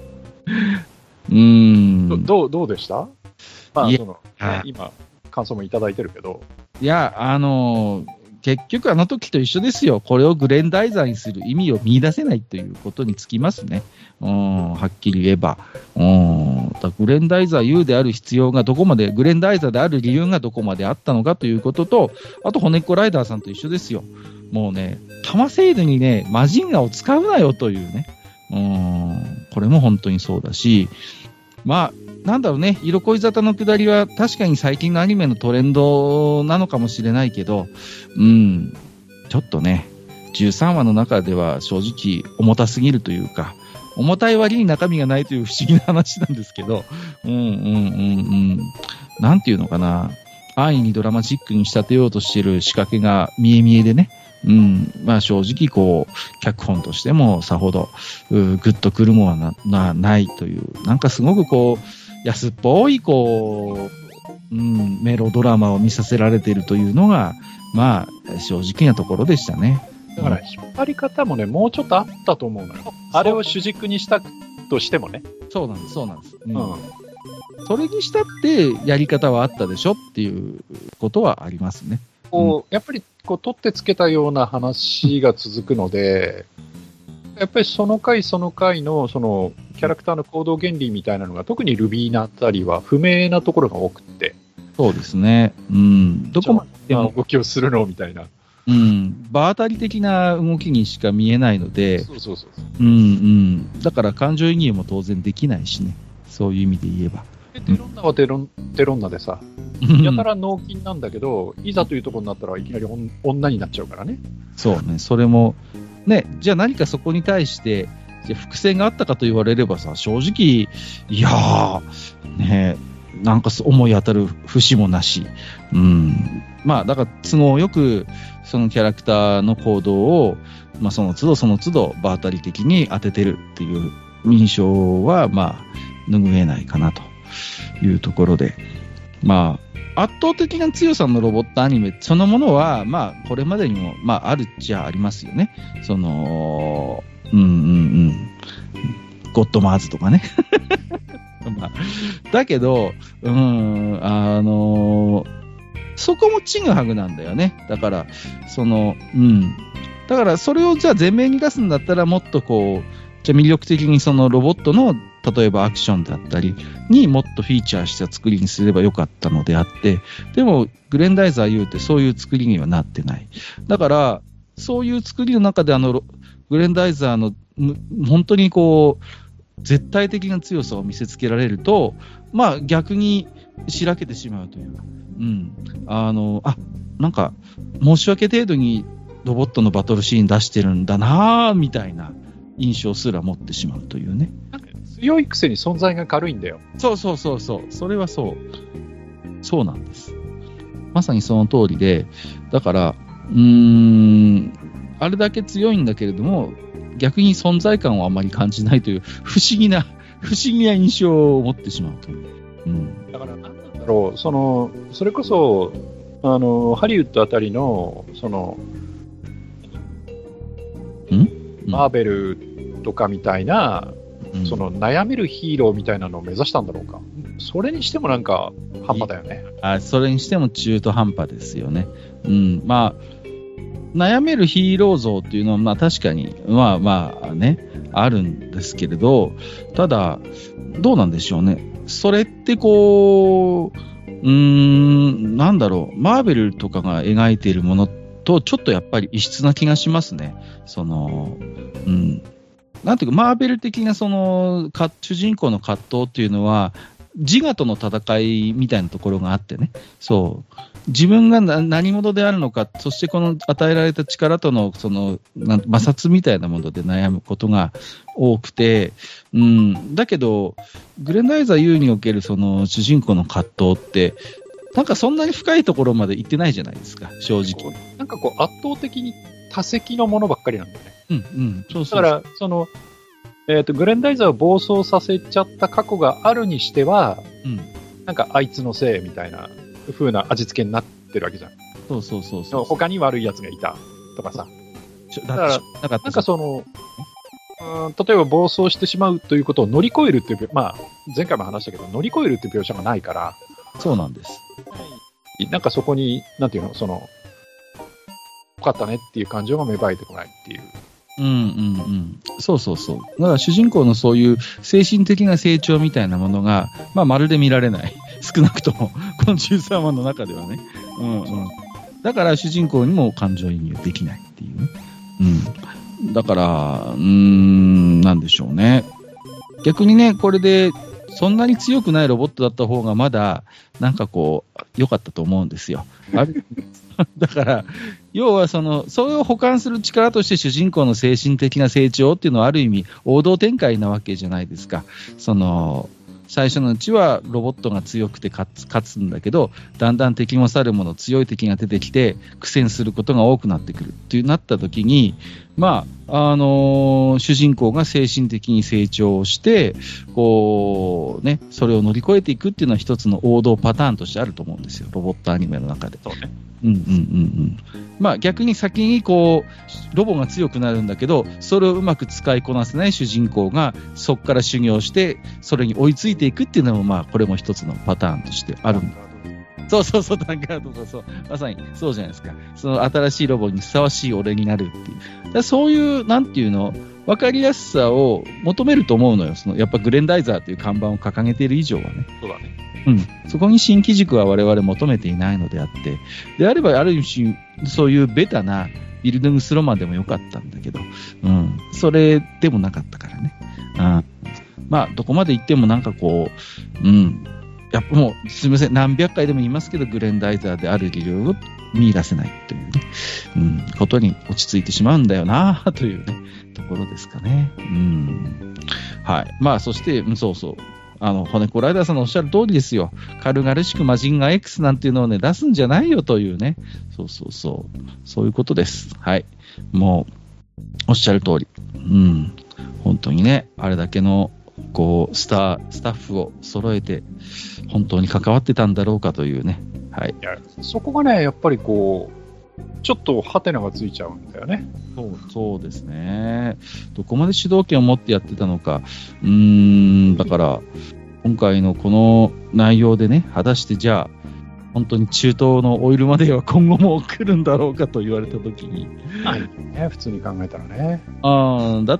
どうでした？まあ、今、感想もいただいてるけど。 いや、結局あの時と一緒ですよ。これをグレンダイザーにする意味を見出せないということにつきますね。はっきり言えば。グレンダイザー U である必要がどこまで、グレンダイザーである理由がどこまであったのかということと、あと骨っこライダーさんと一緒ですよ。もうね、弾精度にね、マジンガーを使うなよというね。これも本当にそうだし、まあ、なんだろうね、色恋沙汰の下りは確かに最近のアニメのトレンドなのかもしれないけど、ちょっとね、13話の中では正直重たすぎるというか、重たい割に中身がないという不思議な話なんですけど、なんていうのかな、安易にドラマチックに仕立てようとしている仕掛けが見え見えでね、まあ正直こう、脚本としてもさほど、グッとくるものはないという、なんかすごくこう、安っぽいこう、メロドラマを見させられているというのが、まあ正直なところでしたね。 だから引っ張り方もね、もうちょっとあったと思うのよ。あれを主軸にしたとしてもね。 そうなんです、そうなんです。それにしたってやり方はあったでしょっていうことはありますね。 やっぱりこう取ってつけたような話が続くので、やっぱりその回その回のそのキャラクターの行動原理みたいなのが特にルビーナあたりは不明なところが多くて。 そうですね。どこまで動きをするのみたいな。 場当たり的な動きにしか見えないので、だから感情移入も当然できないしね。そういう意味で言えば。 テロンナはテロンナでさ、やたら脳筋なんだけど、いざというところになったらいきなり女になっちゃうからね。 そうね、それも、ね、じゃあ何かそこに対して、じゃ伏線があったかと言われればさ、正直、いやー、ね、なんか思い当たる節もなし、まあだから都合よく、そのキャラクターの行動を、まあその都度その都度場当たり的に当ててるっていう印象は、まあ、拭えないかなというところで、まあ、圧倒的な強さのロボットアニメそのものは、まあ、これまでにも、まあ、あるっちゃありますよね。その、ゴッドマーズとかね。まあ、だけど、そこもちぐはぐなんだよね。だから、だからそれをじゃあ前面に出すんだったらもっとこう、じゃあ魅力的にそのロボットの例えばアクションだったりにもっとフィーチャーした作りにすればよかったのであって、でもグレンダイザー U ってそういう作りにはなってない。だからそういう作りの中でグレンダイザーの本当にこう絶対的な強さを見せつけられると、まあ逆にしらけてしまうという。なんか申し訳程度にロボットのバトルシーン出してるんだなぁみたいな印象すら持ってしまうというね。 強いくせに存在が軽いんだよ。 そう。それはそう。そうなんです。まさにその通りで、だから、あれだけ強いんだけれども、逆に存在感をあまり感じないという不思議な印象を持ってしまうという。 だから何なんだろう、それこそ、ハリウッドあたりの、 マーベルとかみたいな、その悩めるヒーローみたいなのを目指したんだろうか。それにしてもなんか半端だよね。 それにしても中途半端ですよね。まあ、悩めるヒーロー像っていうのは、まあ確かに、まあね、あるんですけれど、ただ、どうなんでしょうね。それってこう、なんだろう、マーベルとかが描いているものと、ちょっとやっぱり異質な気がしますね。なんていうか、マーベル的な主人公の葛藤っていうのは、自我との戦いみたいなところがあってね、そう。自分が何者であるのか、そしてこの与えられた力との摩擦みたいなもので悩むことが多くて、だけど、グレンダイザー U におけるその主人公の葛藤って、なんかそんなに深いところまで行ってないじゃないですか、正直。 なんかこう圧倒的に多責のものばっかりなんだよね。 そうだから、グレンダイザーを暴走させちゃった過去があるにしては、なんかあいつのせいみたいな風な味付けになってるわけじゃん。 そう。 他に悪い奴がいたとかさ。だから、なんか例えば暴走してしまうということを乗り越えるっていう、まあ、前回も話したけど、乗り越えるっていう描写がないから。 そうなんです。 なんかそこに、なんていうの、よかったねっていう感情が芽生えてこないっていう。 そう。だから主人公のそういう精神的な成長みたいなものが、まあ、まるで見られない。少なくとも、この13話の中ではね。だから主人公にも感情移入できないっていうね。だから、なんでしょうね。逆にね、これで、そんなに強くないロボットだった方がまだ、なんかこう、良かったと思うんですよ。だから、要はそれを補完する力として主人公の精神的な成長っていうのはある意味王道展開なわけじゃないですか。最初のうちはロボットが強くて勝つんだけど、だんだん敵も去るもの強い敵が出てきて苦戦することが多くなってくるってなった時に、まあ主人公が精神的に成長してこうね、それを乗り越えていくっていうのは一つの王道パターンとしてあると思うんですよ、ロボットアニメの中で。 そうね。 まあ逆に先にこうロボが強くなるんだけど、それをうまく使いこなせない主人公がそこから修行してそれに追いついていくっていうのも、まあこれも一つのパターンとしてあるんだ。そう、ダンガードとそう、まさにそうじゃないですか。その新しいロボにふさわしい俺になるっていう。だそういうなんていうの、分かりやすさを求めると思うのよ。やっぱグレンダイザーという看板を掲げている以上はね。 そうだね。 そこに新規軸は我々求めていないのであって、であればある種そういうベタなビルディングスロマンでもよかったんだけど、それでもなかったからね。まあどこまで行ってもなんかこう、やっぱもうすみません、何百回でも言いますけど、グレンダイザーである理由を見出せないというね、ことに落ち着いてしまうんだよなというねところですかね。はい。まあそしてそう。骨子ライダーさんのおっしゃる通りですよ。軽々しくマジンガー X なんていうのをね、出すんじゃないよというね。そういうことです。はい。もう、おっしゃる通り。本当にね、あれだけの、こう、スタッフを揃えて、本当に関わってたんだろうかというね。はい。 いや、そこがね、やっぱりこう、ちょっとハテナがついちゃうんだよね。 そうですね。どこまで主導権を持ってやってたのか。だから、今回のこの内容でね、果たしてじゃあ、本当に中東のオイルマネーは今後も来るんだろうかと言われたときに。 普通に考えたらね。 だって、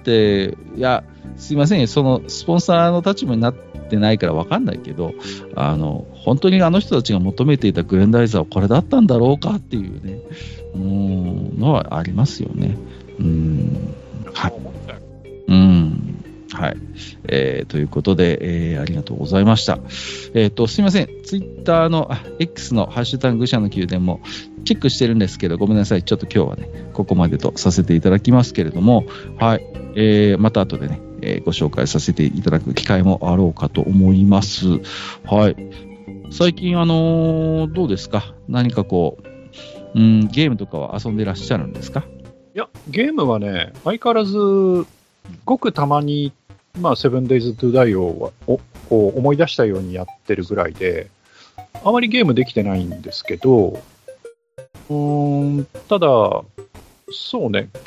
いや、すいません、そのスポンサーの立場になってないから分かんないけど、本当にあの人たちが求めていたグレンダイザーはこれだったんだろうかっていうね、のはありますよね。はい。はい。ということで、ありがとうございました。すいません。ツイッターの、X のハッシュタグ愚者の宮殿もチェックしてるんですけど、ごめんなさい。ちょっと今日はね、ここまでとさせていただきますけれども、はい。また後でね、ご紹介させていただく機会もあろうかと思います。はい。最近、どうですか？何かこう、ゲームとかは遊んでらっしゃるんですか？ いや、ゲームはね、相変わらず、ごくたまに、7 Days to Die を思い出したようにやってるぐらいで、あまりゲームできてないんですけど、ただ、そうね、結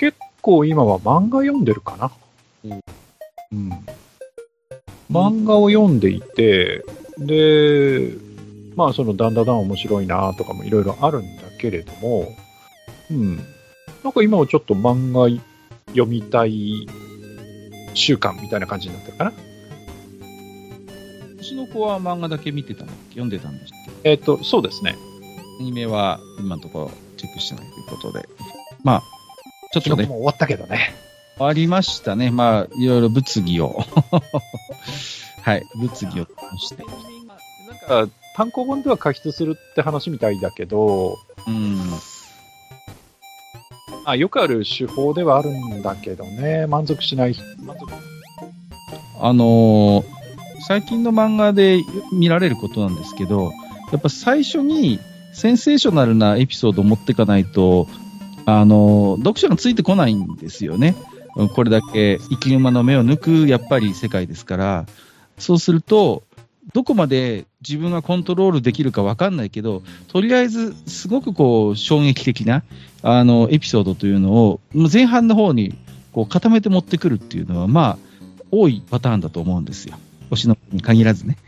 構今は漫画読んでるかな。うん。漫画を読んでいて、で、まあそのだんだん面白いなとかもいろいろあるんだけれども、うん。なんか今はちょっと漫画読みたい週間みたいな感じになってるかな。 星の子は漫画だけ見てたの？読んでたんでしたっけ？ そうですね。 アニメは今のところチェックしてないということで。まあ、ちょっとね。 もう終わったけどね。 終わりましたね。まあ、いろいろ物議を。はい、物議をして。 なんか、単行本では加筆するって話みたいだけど、よくある手法ではあるんだけどね、満足しない。 最近の漫画で見られることなんですけど、やっぱ最初にセンセーショナルなエピソードを持っていかないと、読者がついてこないんですよね。これだけ生き馬の目を抜くやっぱり世界ですから、そうするとどこまで自分がコントロールできるか分かんないけど、とりあえずすごくこう衝撃的なエピソードというのを前半の方にこう固めて持ってくるっていうのはまあ多いパターンだと思うんですよ。星のに限らずね。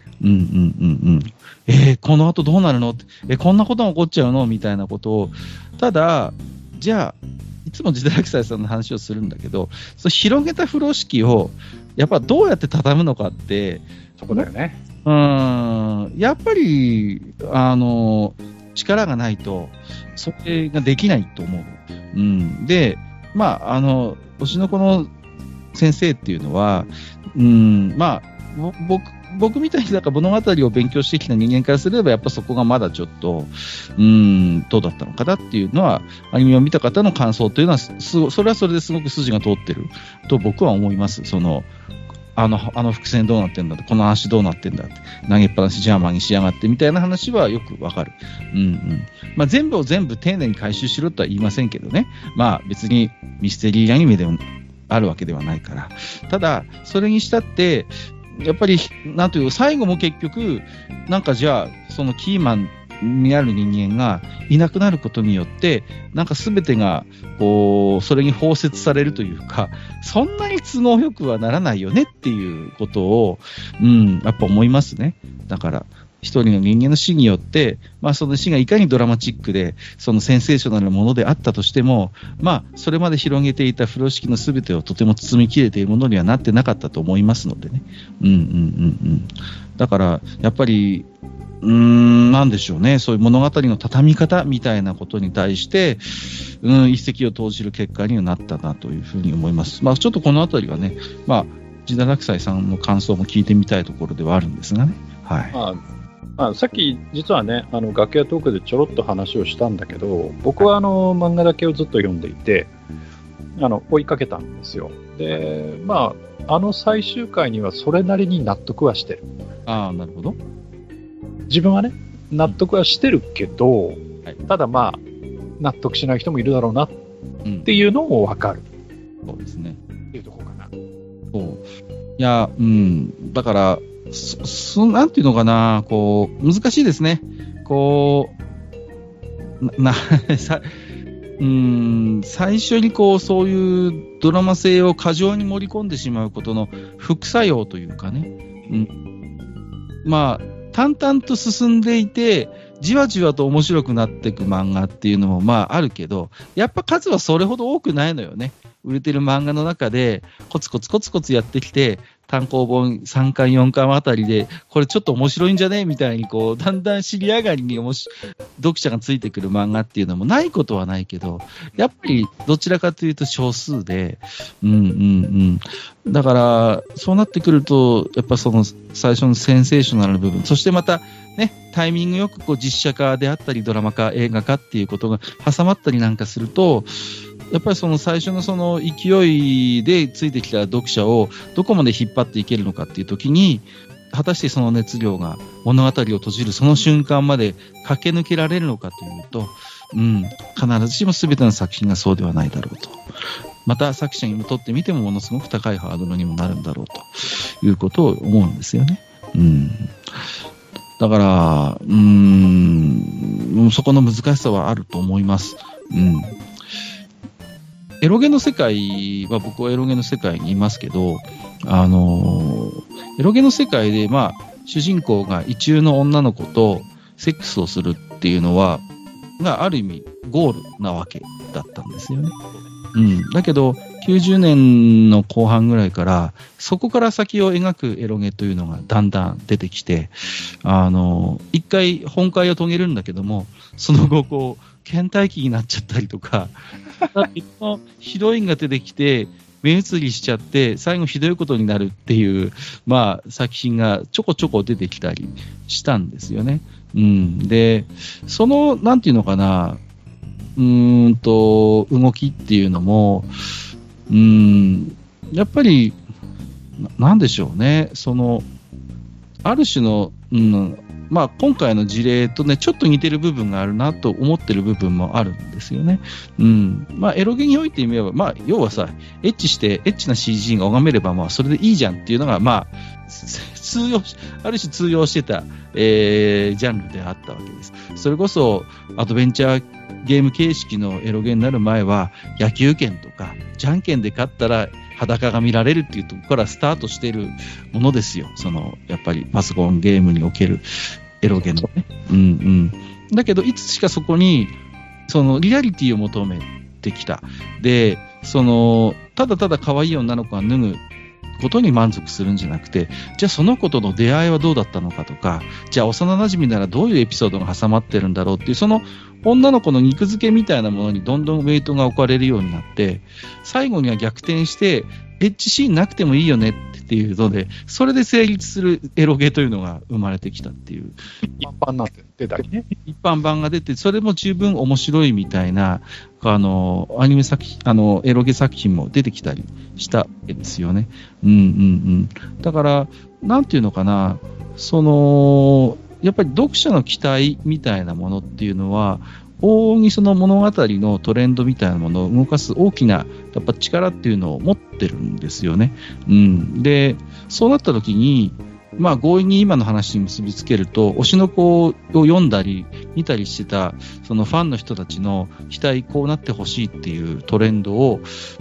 この後どうなるの？こんなことが起こっちゃうの？みたいなことを。ただじゃあいつもジダラキサイさんの話をするんだけど、その広げた風呂敷をやっぱどうやって畳むのかって、 そこだよね。 やっぱり力がないとそれができないと思う。で、まあ星の子の先生っていうのは、まあ僕みたいになんか物語を勉強してきた人間からすればやっぱそこがまだちょっとどうだったのかなっていうのはアニメを見た方の感想というのはそれはそれですごく筋が通ってると僕は思います。あの伏線どうなってんだって、この足どうなってんだって、投げっぱなしジャーマンにしやがってみたいな話はよくわかる。まあ、全部を全部丁寧に回収しろとは言いませんけどね。まあ別にミステリーアニメでもあるわけではないから。ただそれにしたってやっぱりなんという最後も結局なんかじゃあそのキーマンになる人間がいなくなることによってなんか全てがこうそれに包摂されるというか、そんなに都合よくはならないよねっていうことをやっぱ思いますね。だから一人の人間の死によって、まあ、その死がいかにドラマチックでそのセンセーショナルなものであったとしても、まあ、それまで広げていた風呂敷のすべてをとても包み切れているものにはなってなかったと思いますのでね。だからやっぱりなんでしょうね、そういう物語の畳み方みたいなことに対して一石を投じる結果にはなったなというふうに思います。まあ、ちょっとこのあたりはね、まあ、ジダラクサイさんの感想も聞いてみたいところではあるんですがね。はい。 さっき実はね、楽屋トークでちょろっと話をしたんだけど、僕は漫画だけをずっと読んでいて、追いかけたんですよ。で、まあ、最終回にはそれなりに納得はしてる。 なるほど。 自分はね、納得はしてるけど、ただまあ、納得しない人もいるだろうなっていうのもわかる。 そうですね。 っていうところかな。 そう。いや、だから、なんていうのかな、こう、難しいですね。こう、最初にこう、そういうドラマ性を過剰に盛り込んでしまうことの副作用というかね。まあ、淡々と進んでいて、じわじわと面白くなっていく漫画っていうのもまああるけど、やっぱ数はそれほど多くないのよね。売れてる漫画の中でコツコツやってきて、単行本3巻4巻あたりでこれちょっと面白いんじゃねみたいにこうだんだん尻上がりに読者がついてくる漫画っていうのもないことはないけど、やっぱりどちらかというと少数で、だからそうなってくるとやっぱその最初のセンセーショナルな部分、そしてまたね、タイミングよくこう実写化であったりドラマ化映画化っていうことが挟まったりなんかすると、やっぱりその最初のその勢いでついてきた読者をどこまで引っ張っていけるのかっていう時に、果たしてその熱量が物語を閉じるその瞬間まで駆け抜けられるのかというと、必ずしも全ての作品がそうではないだろうと。また作者にとってみてもものすごく高いハードルにもなるんだろうということを思うんですよね。だからそこの難しさはあると思います。 エロゲの世界は、僕はエロゲの世界にいますけど、エロゲの世界で、まあ、主人公が異中の女の子とセックスをするっていうのは、がある意味ゴールなわけだったんですよね。うん。だけど、90年の後半ぐらいから、そこから先を描くエロゲというのがだんだん出てきて、一回本会を遂げるんだけども、その後、こう、倦怠期になっちゃったりとか、ヒロインが出てきて、目移りしちゃって、最後ひどいことになるっていう、まあ、作品がちょこちょこ出てきたりしたんですよね。うん。で、その、なんていうのかな、動きっていうのも、やっぱり、なんでしょうね、ある種の、まあ、今回の事例とね、ちょっと似てる部分があるなと思ってる部分もあるんですよね。まあ、エロゲにおいてみれば、まあ、要はさ、エッチな CG が拝めれば、まあ、それでいいじゃんっていうのが、まあ、ある種通用してた、ジャンルであったわけです。それこそ、アドベンチャーゲーム形式のエロゲになる前は、野球拳とか、じゃんけんで勝ったら、裸が見られるっていうところからスタートしているものですよ。やっぱりパソコンゲームにおけるエロゲのね。だけど、いつしかそこに、リアリティを求めてきた。で、ただただ可愛い女の子が脱ぐことに満足するんじゃなくて、じゃあその子との出会いはどうだったのかとか、じゃあ幼馴染ならどういうエピソードが挟まってるんだろうっていう、その女の子の肉付けみたいなものにどんどんウェイトが置かれるようになって、最後には逆転して、エッチシーンなくてもいいよねっていうので、それで成立するエロゲというのが生まれてきたっていう。 一般になって出たりね。 一般版が出て、それも十分面白いみたいな、アニメ作品、エロゲ作品も出てきたりしたわけですよね。だから、なんていうのかな、やっぱり読者の期待みたいなものっていうのは、往々にその物語のトレンドみたいなものを動かす大きなやっぱ力っていうのを持ってるんですよね。で、そうなった時に、まあ強引に今の話に結びつけると、推しの子を読んだり見たりしてたそのファンの人たちの期待、こうなってほしいっていうトレンドを、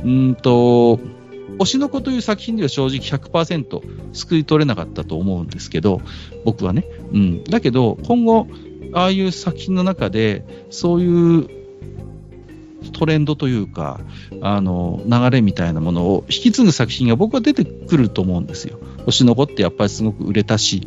推しの子という作品では正直 100% 救い取れなかったと思うんですけど、僕はね。だけど今後ああいう作品の中でそういうトレンドというか流れみたいなものを引き継ぐ作品が僕は出てくると思うんですよ。推しの子ってやっぱりすごく売れたし、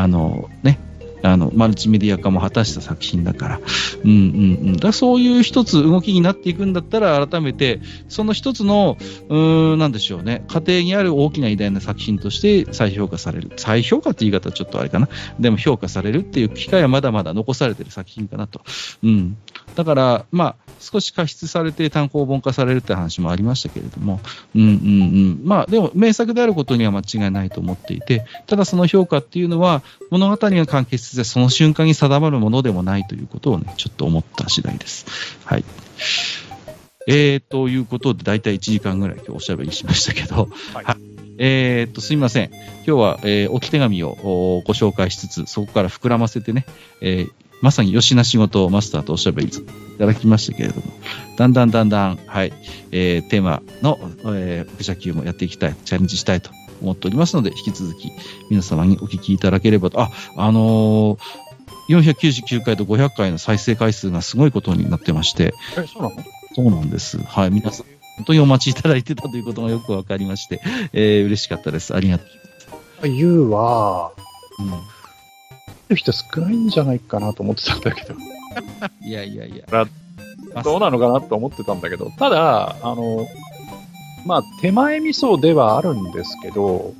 マルチメディア化も果たした作品だから。だそういう一つ動きになっていくんだったら、改めて、その一つの、なんでしょうね、家庭にある大きな偉大な作品として再評価される。再評価って言い方はちょっとあれかな。でも評価されるっていう機会はまだまだ残されている作品かなと。だから、まあ、少し加筆されて単行本化されるって話もありましたけれども、まあ、でも名作であることには間違いないと思っていて、ただその評価っていうのは、物語が完結してその瞬間に定まるものでもないということをね、ちょっと思った次第です。はい。ということで、だいたい1時間ぐらい今日おしゃべりしましたけど、はい、すみません。今日は、置き手紙をご紹介しつつ、そこから膨らませてね、まさに吉な仕事をマスターとおしゃべりいただきましたけれども、だんだん、はい、テーマの、副社級もやっていきたい、チャレンジしたいと思っておりますので、引き続き皆様にお聞きいただければと。499回と500回の再生回数がすごいことになってまして。 そうなの？ そうなんです。はい、皆さん、本当にお待ちいただいてたということがよくわかりまして、嬉しかったです。ありがとう。 言うは、る人少ないんじゃないかなと思ってたんだけど。 いや。 どうなのかなと思ってたんだけど、ただ、まあ、手前味噌ではあるんですけど、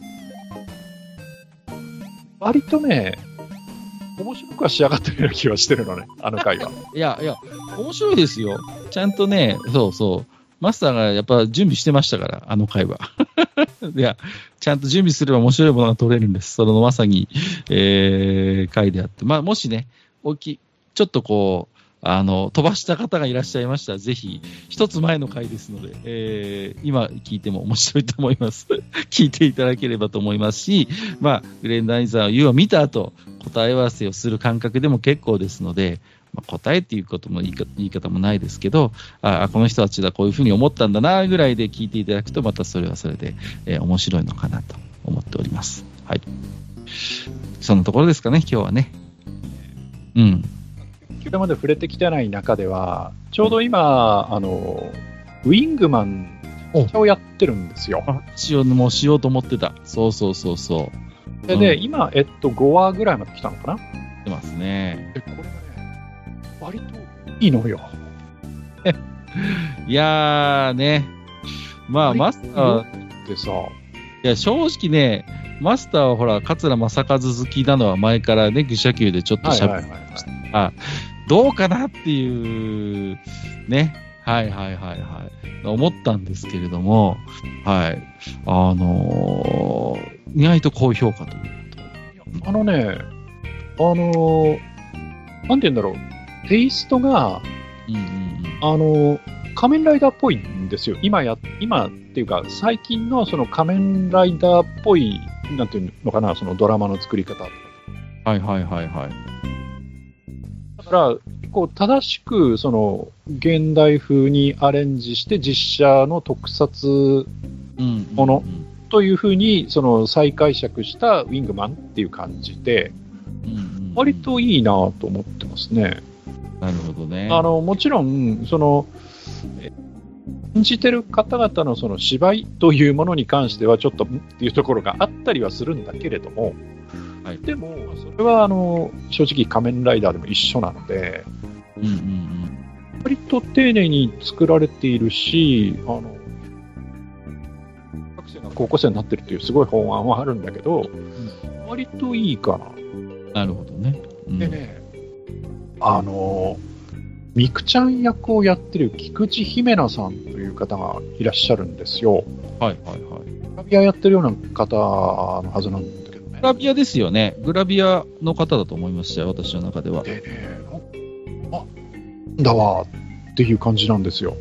割とね、面白くは仕上がってるような気はしてるのね、あの回は。 いや、面白いですよ。ちゃんとね、そう。マスターがやっぱ準備してましたから、あの回は。いや、ちゃんと準備すれば面白いものが取れるんです。そのまさに、回であって。まあ、もしね、ちょっとこう、飛ばした方がいらっしゃいましたら、ぜひ、一つ前の回ですので、今聞いても面白いと思います。聞いていただければと思いますし、まあ、グレンダイザー U を見た後、答え合わせをする感覚でも結構ですので、 答えっていうことも言い方もないですけど、この人たちだこういうふうに思ったんだなぐらいで聞いていただくと、またそれはそれで、面白いのかなと思っております。はい。そんなところですかね、今日はね。うん。 これまで触れてきてない中では、ちょうど今、ウィングマンをやってるんですよ。 もうしようと思ってた。そう。 で、今、5話ぐらいまで来たのかな？ 出ますね。 で、これがね、割といいのよ。 いやーね。まあ、マスターってさ、 いや、正直ね、マスターはほら、桂正和好きなのは前からね、愚者級でちょっと喋ってました。どうかなっていう、ね。思ったんですけれども、はい。意外と高評価ということ。 なんて言うんだろう。テイストが、仮面ライダーっぽいんですよ。今っていうか、最近のその仮面ライダーっぽい、なんていうのかな、そのドラマの作り方。 はい。 だから、こう、正しく、その、現代風にアレンジして実写の特撮ものという風に、その、再解釈したウィングマンっていう感じで、割といいなと思ってますね。 なるほどね。 もちろん、その、演じてる方々のその芝居というものに関してはちょっとっていうところがあったりはするんだけれども、でもそれは正直仮面ライダーでも一緒なので、割と丁寧に作られているし、学生が高校生になってるっていうすごい法案はあるんだけど、割といいかな。なるほどね。 でね、ミクちゃん役をやってる菊池姫奈さんという方がいらっしゃるんですよ。グラビアやってるような方のはずなんだけどね。 グラビアですよね。グラビアの方だと思いましたよ、私の中では。 でね、だわっていう感じなんですよ。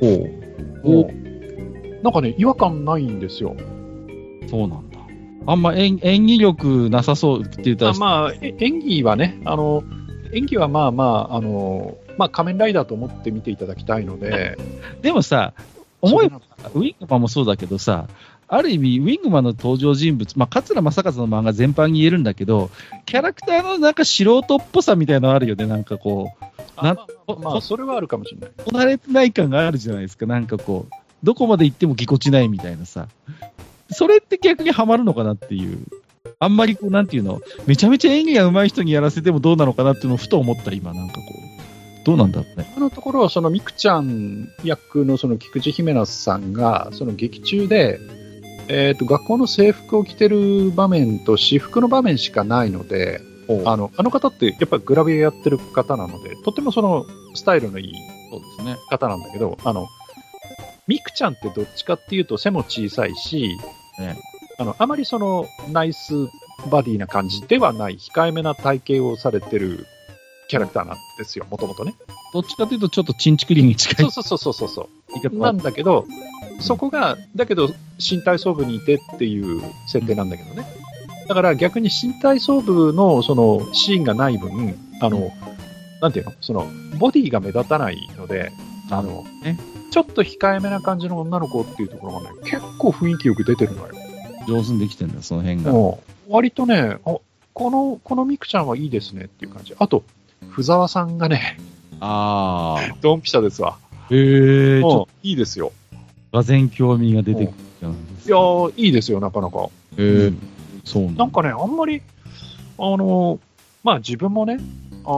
なんかね、違和感ないんですよ。 そうなんだ。あんま演技力なさそうって言ったら。 演技はね、演技は仮面ライダーと思って見ていただきたいので。 でもさ、思えば、ウィングマンもそうだけどさ、ある意味、ウィングマンの登場人物、桂正和の漫画全般に言えるんだけど、キャラクターのなんか素人っぽさみたいなのあるよね、なんかこう。 それはあるかもしれない。 こなれてない感があるじゃないですか、なんかこう、どこまで行ってもぎこちないみたいなさ。それって逆にハマるのかなっていう。あんまりこう、なんていうの、めちゃめちゃ演技が上手い人にやらせてもどうなのかなっていうのをふと思った、今、なんかこう。どうなんだろうね。 のところは、そのミクちゃん役のその菊池姫奈さんが、その劇中で、学校の制服を着てる場面と私服の場面しかないので、あの方ってやっぱりグラビアやってる方なので、とてもそのスタイルのいい方なんだけど、ミクちゃんってどっちかっていうと背も小さいし、あまりそのナイスバディな感じではない控えめな体型をされてるキャラクターなんですよ、もともとね。 どっちかというとちょっとチンチクリンに近い。 そうなんだけど、そこが、だけど身体操部にいてっていう設定なんだけどね。だから逆に身体操部のそのシーンがない分、なんていうの、そのボディが目立たないので、ちょっと控えめな感じの女の子っていうところがね、結構雰囲気よく出てるのよ。 上手にできてるんだ、その辺が。 割とね、このミクちゃんはいいですねっていう感じ。あと、福沢さんがね、ドンピシャですわ。いいですよ。 がぜん興味が出てくるじゃないですか。 いやいいですよ、なかなか。 そうなんかね、あんまり、自分もね、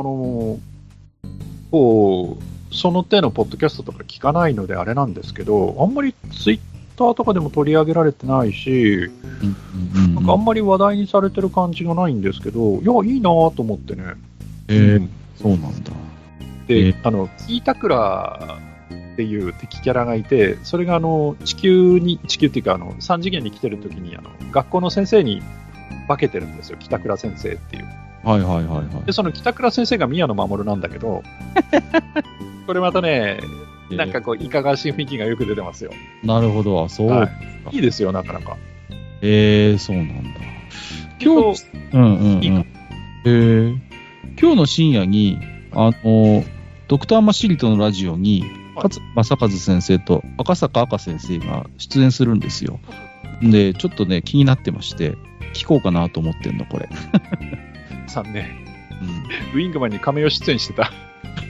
こう、その手のポッドキャストとか聞かないのであれなんですけど、あんまりツイッターとかでも取り上げられてないし、なんかあんまり話題にされてる感じがないんですけど、いや、いいなと思ってね。 そうなんだ。 で、キータクラっていう敵キャラがいて、それが地球っていうか3次元に来てる時に学校の先生に化けてるんですよ、北倉先生っていう。で、その北倉先生が宮野真守なんだけど、これまたね、なんかこう、いかがわしい雰囲気がよく出てますよ。 なるほど、そう、 いいですよ、なかなか。 そうなんだ。今日の深夜に、 ドクターマシリトのラジオに、 はい勝正和先生と赤坂赤先生が出演するんですよ。で、ちょっとね、気になってまして、聞こうかなと思ってんの、これ。 さんね、 うん、 ウィングマンに亀を出演してた。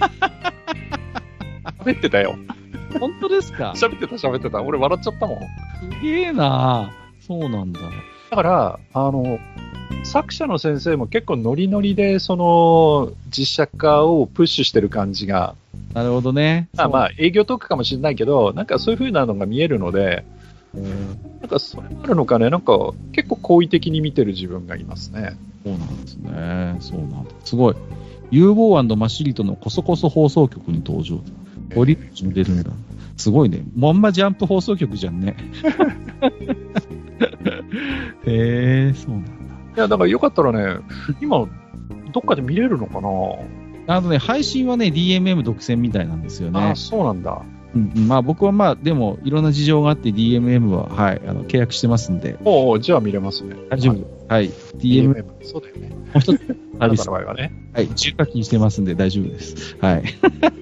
喋ってたよ。 本当ですか？ 喋ってた。俺笑っちゃったもん。 すげえな。そうなんだ。 だから、作者の先生も結構ノリノリで、その、実写化をプッシュしてる感じが、 なるほどね。 まあ、営業トークかもしれないけど、なんかそういう風なのが見えるので、 そう、 なんかそれもあるのかね、なんか結構好意的に見てる自分がいますね。 そうなんですね。そうなんだ。すごい。ユーボー&マシリトのコソコソ放送局に登場。堀内も出るんだ。すごいね。もんまジャンプ放送局じゃんね。へえ、そうなんだ。 いや、だからよかったらね、今、どっかで見れるのかな？ ね、配信はね、DMM 独占みたいなんですよね。 ああ、そうなんだ。 まあ僕はまあ、でも、いろんな事情があって DMM は、はい、契約してますんで。 おお、じゃあ見れますね。 大丈夫。はい。DMM。 そうだよね。 もう一つ、 あなたの場合はね。 はい、重課金してますんで大丈夫です。はい。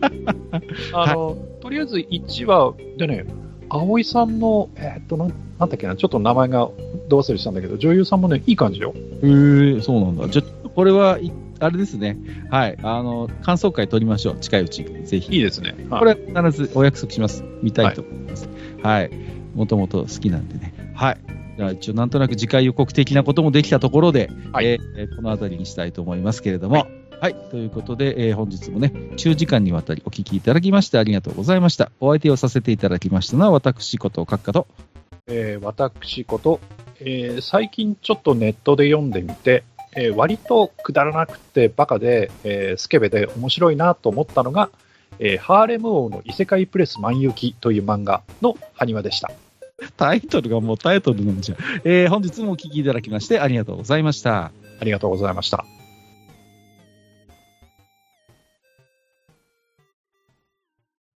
とりあえず1話でね、葵さんの、なんだっけな、ちょっと名前がど忘れしたんだけど、女優さんもね、いい感じよ。 そうなんだ。じゃこれは、あれですね。はい。感想会取りましょう。近いうち。ぜひ。 いいですね。 これは必ずお約束します。見たいと思います。はい。もともと好きなんでね。はい。じゃあ一応なんとなく次回予告的なこともできたところで、 はい、 この辺りにしたいと思いますけれども。はい。ということで、本日もね、中時間にわたりお聞きいただきましてありがとうございました。お相手をさせていただきましたのは私こと閣下と、 私こと、最近ちょっとネットで読んでみて、割とくだらなくてバカで、スケベで面白いなと思ったのが、ハーレム王の異世界プレス万有記という漫画の埴輪でした。 タイトルがもうタイトルなんじゃん。本日もお聞きいただきましてありがとうございました。 ありがとうございました。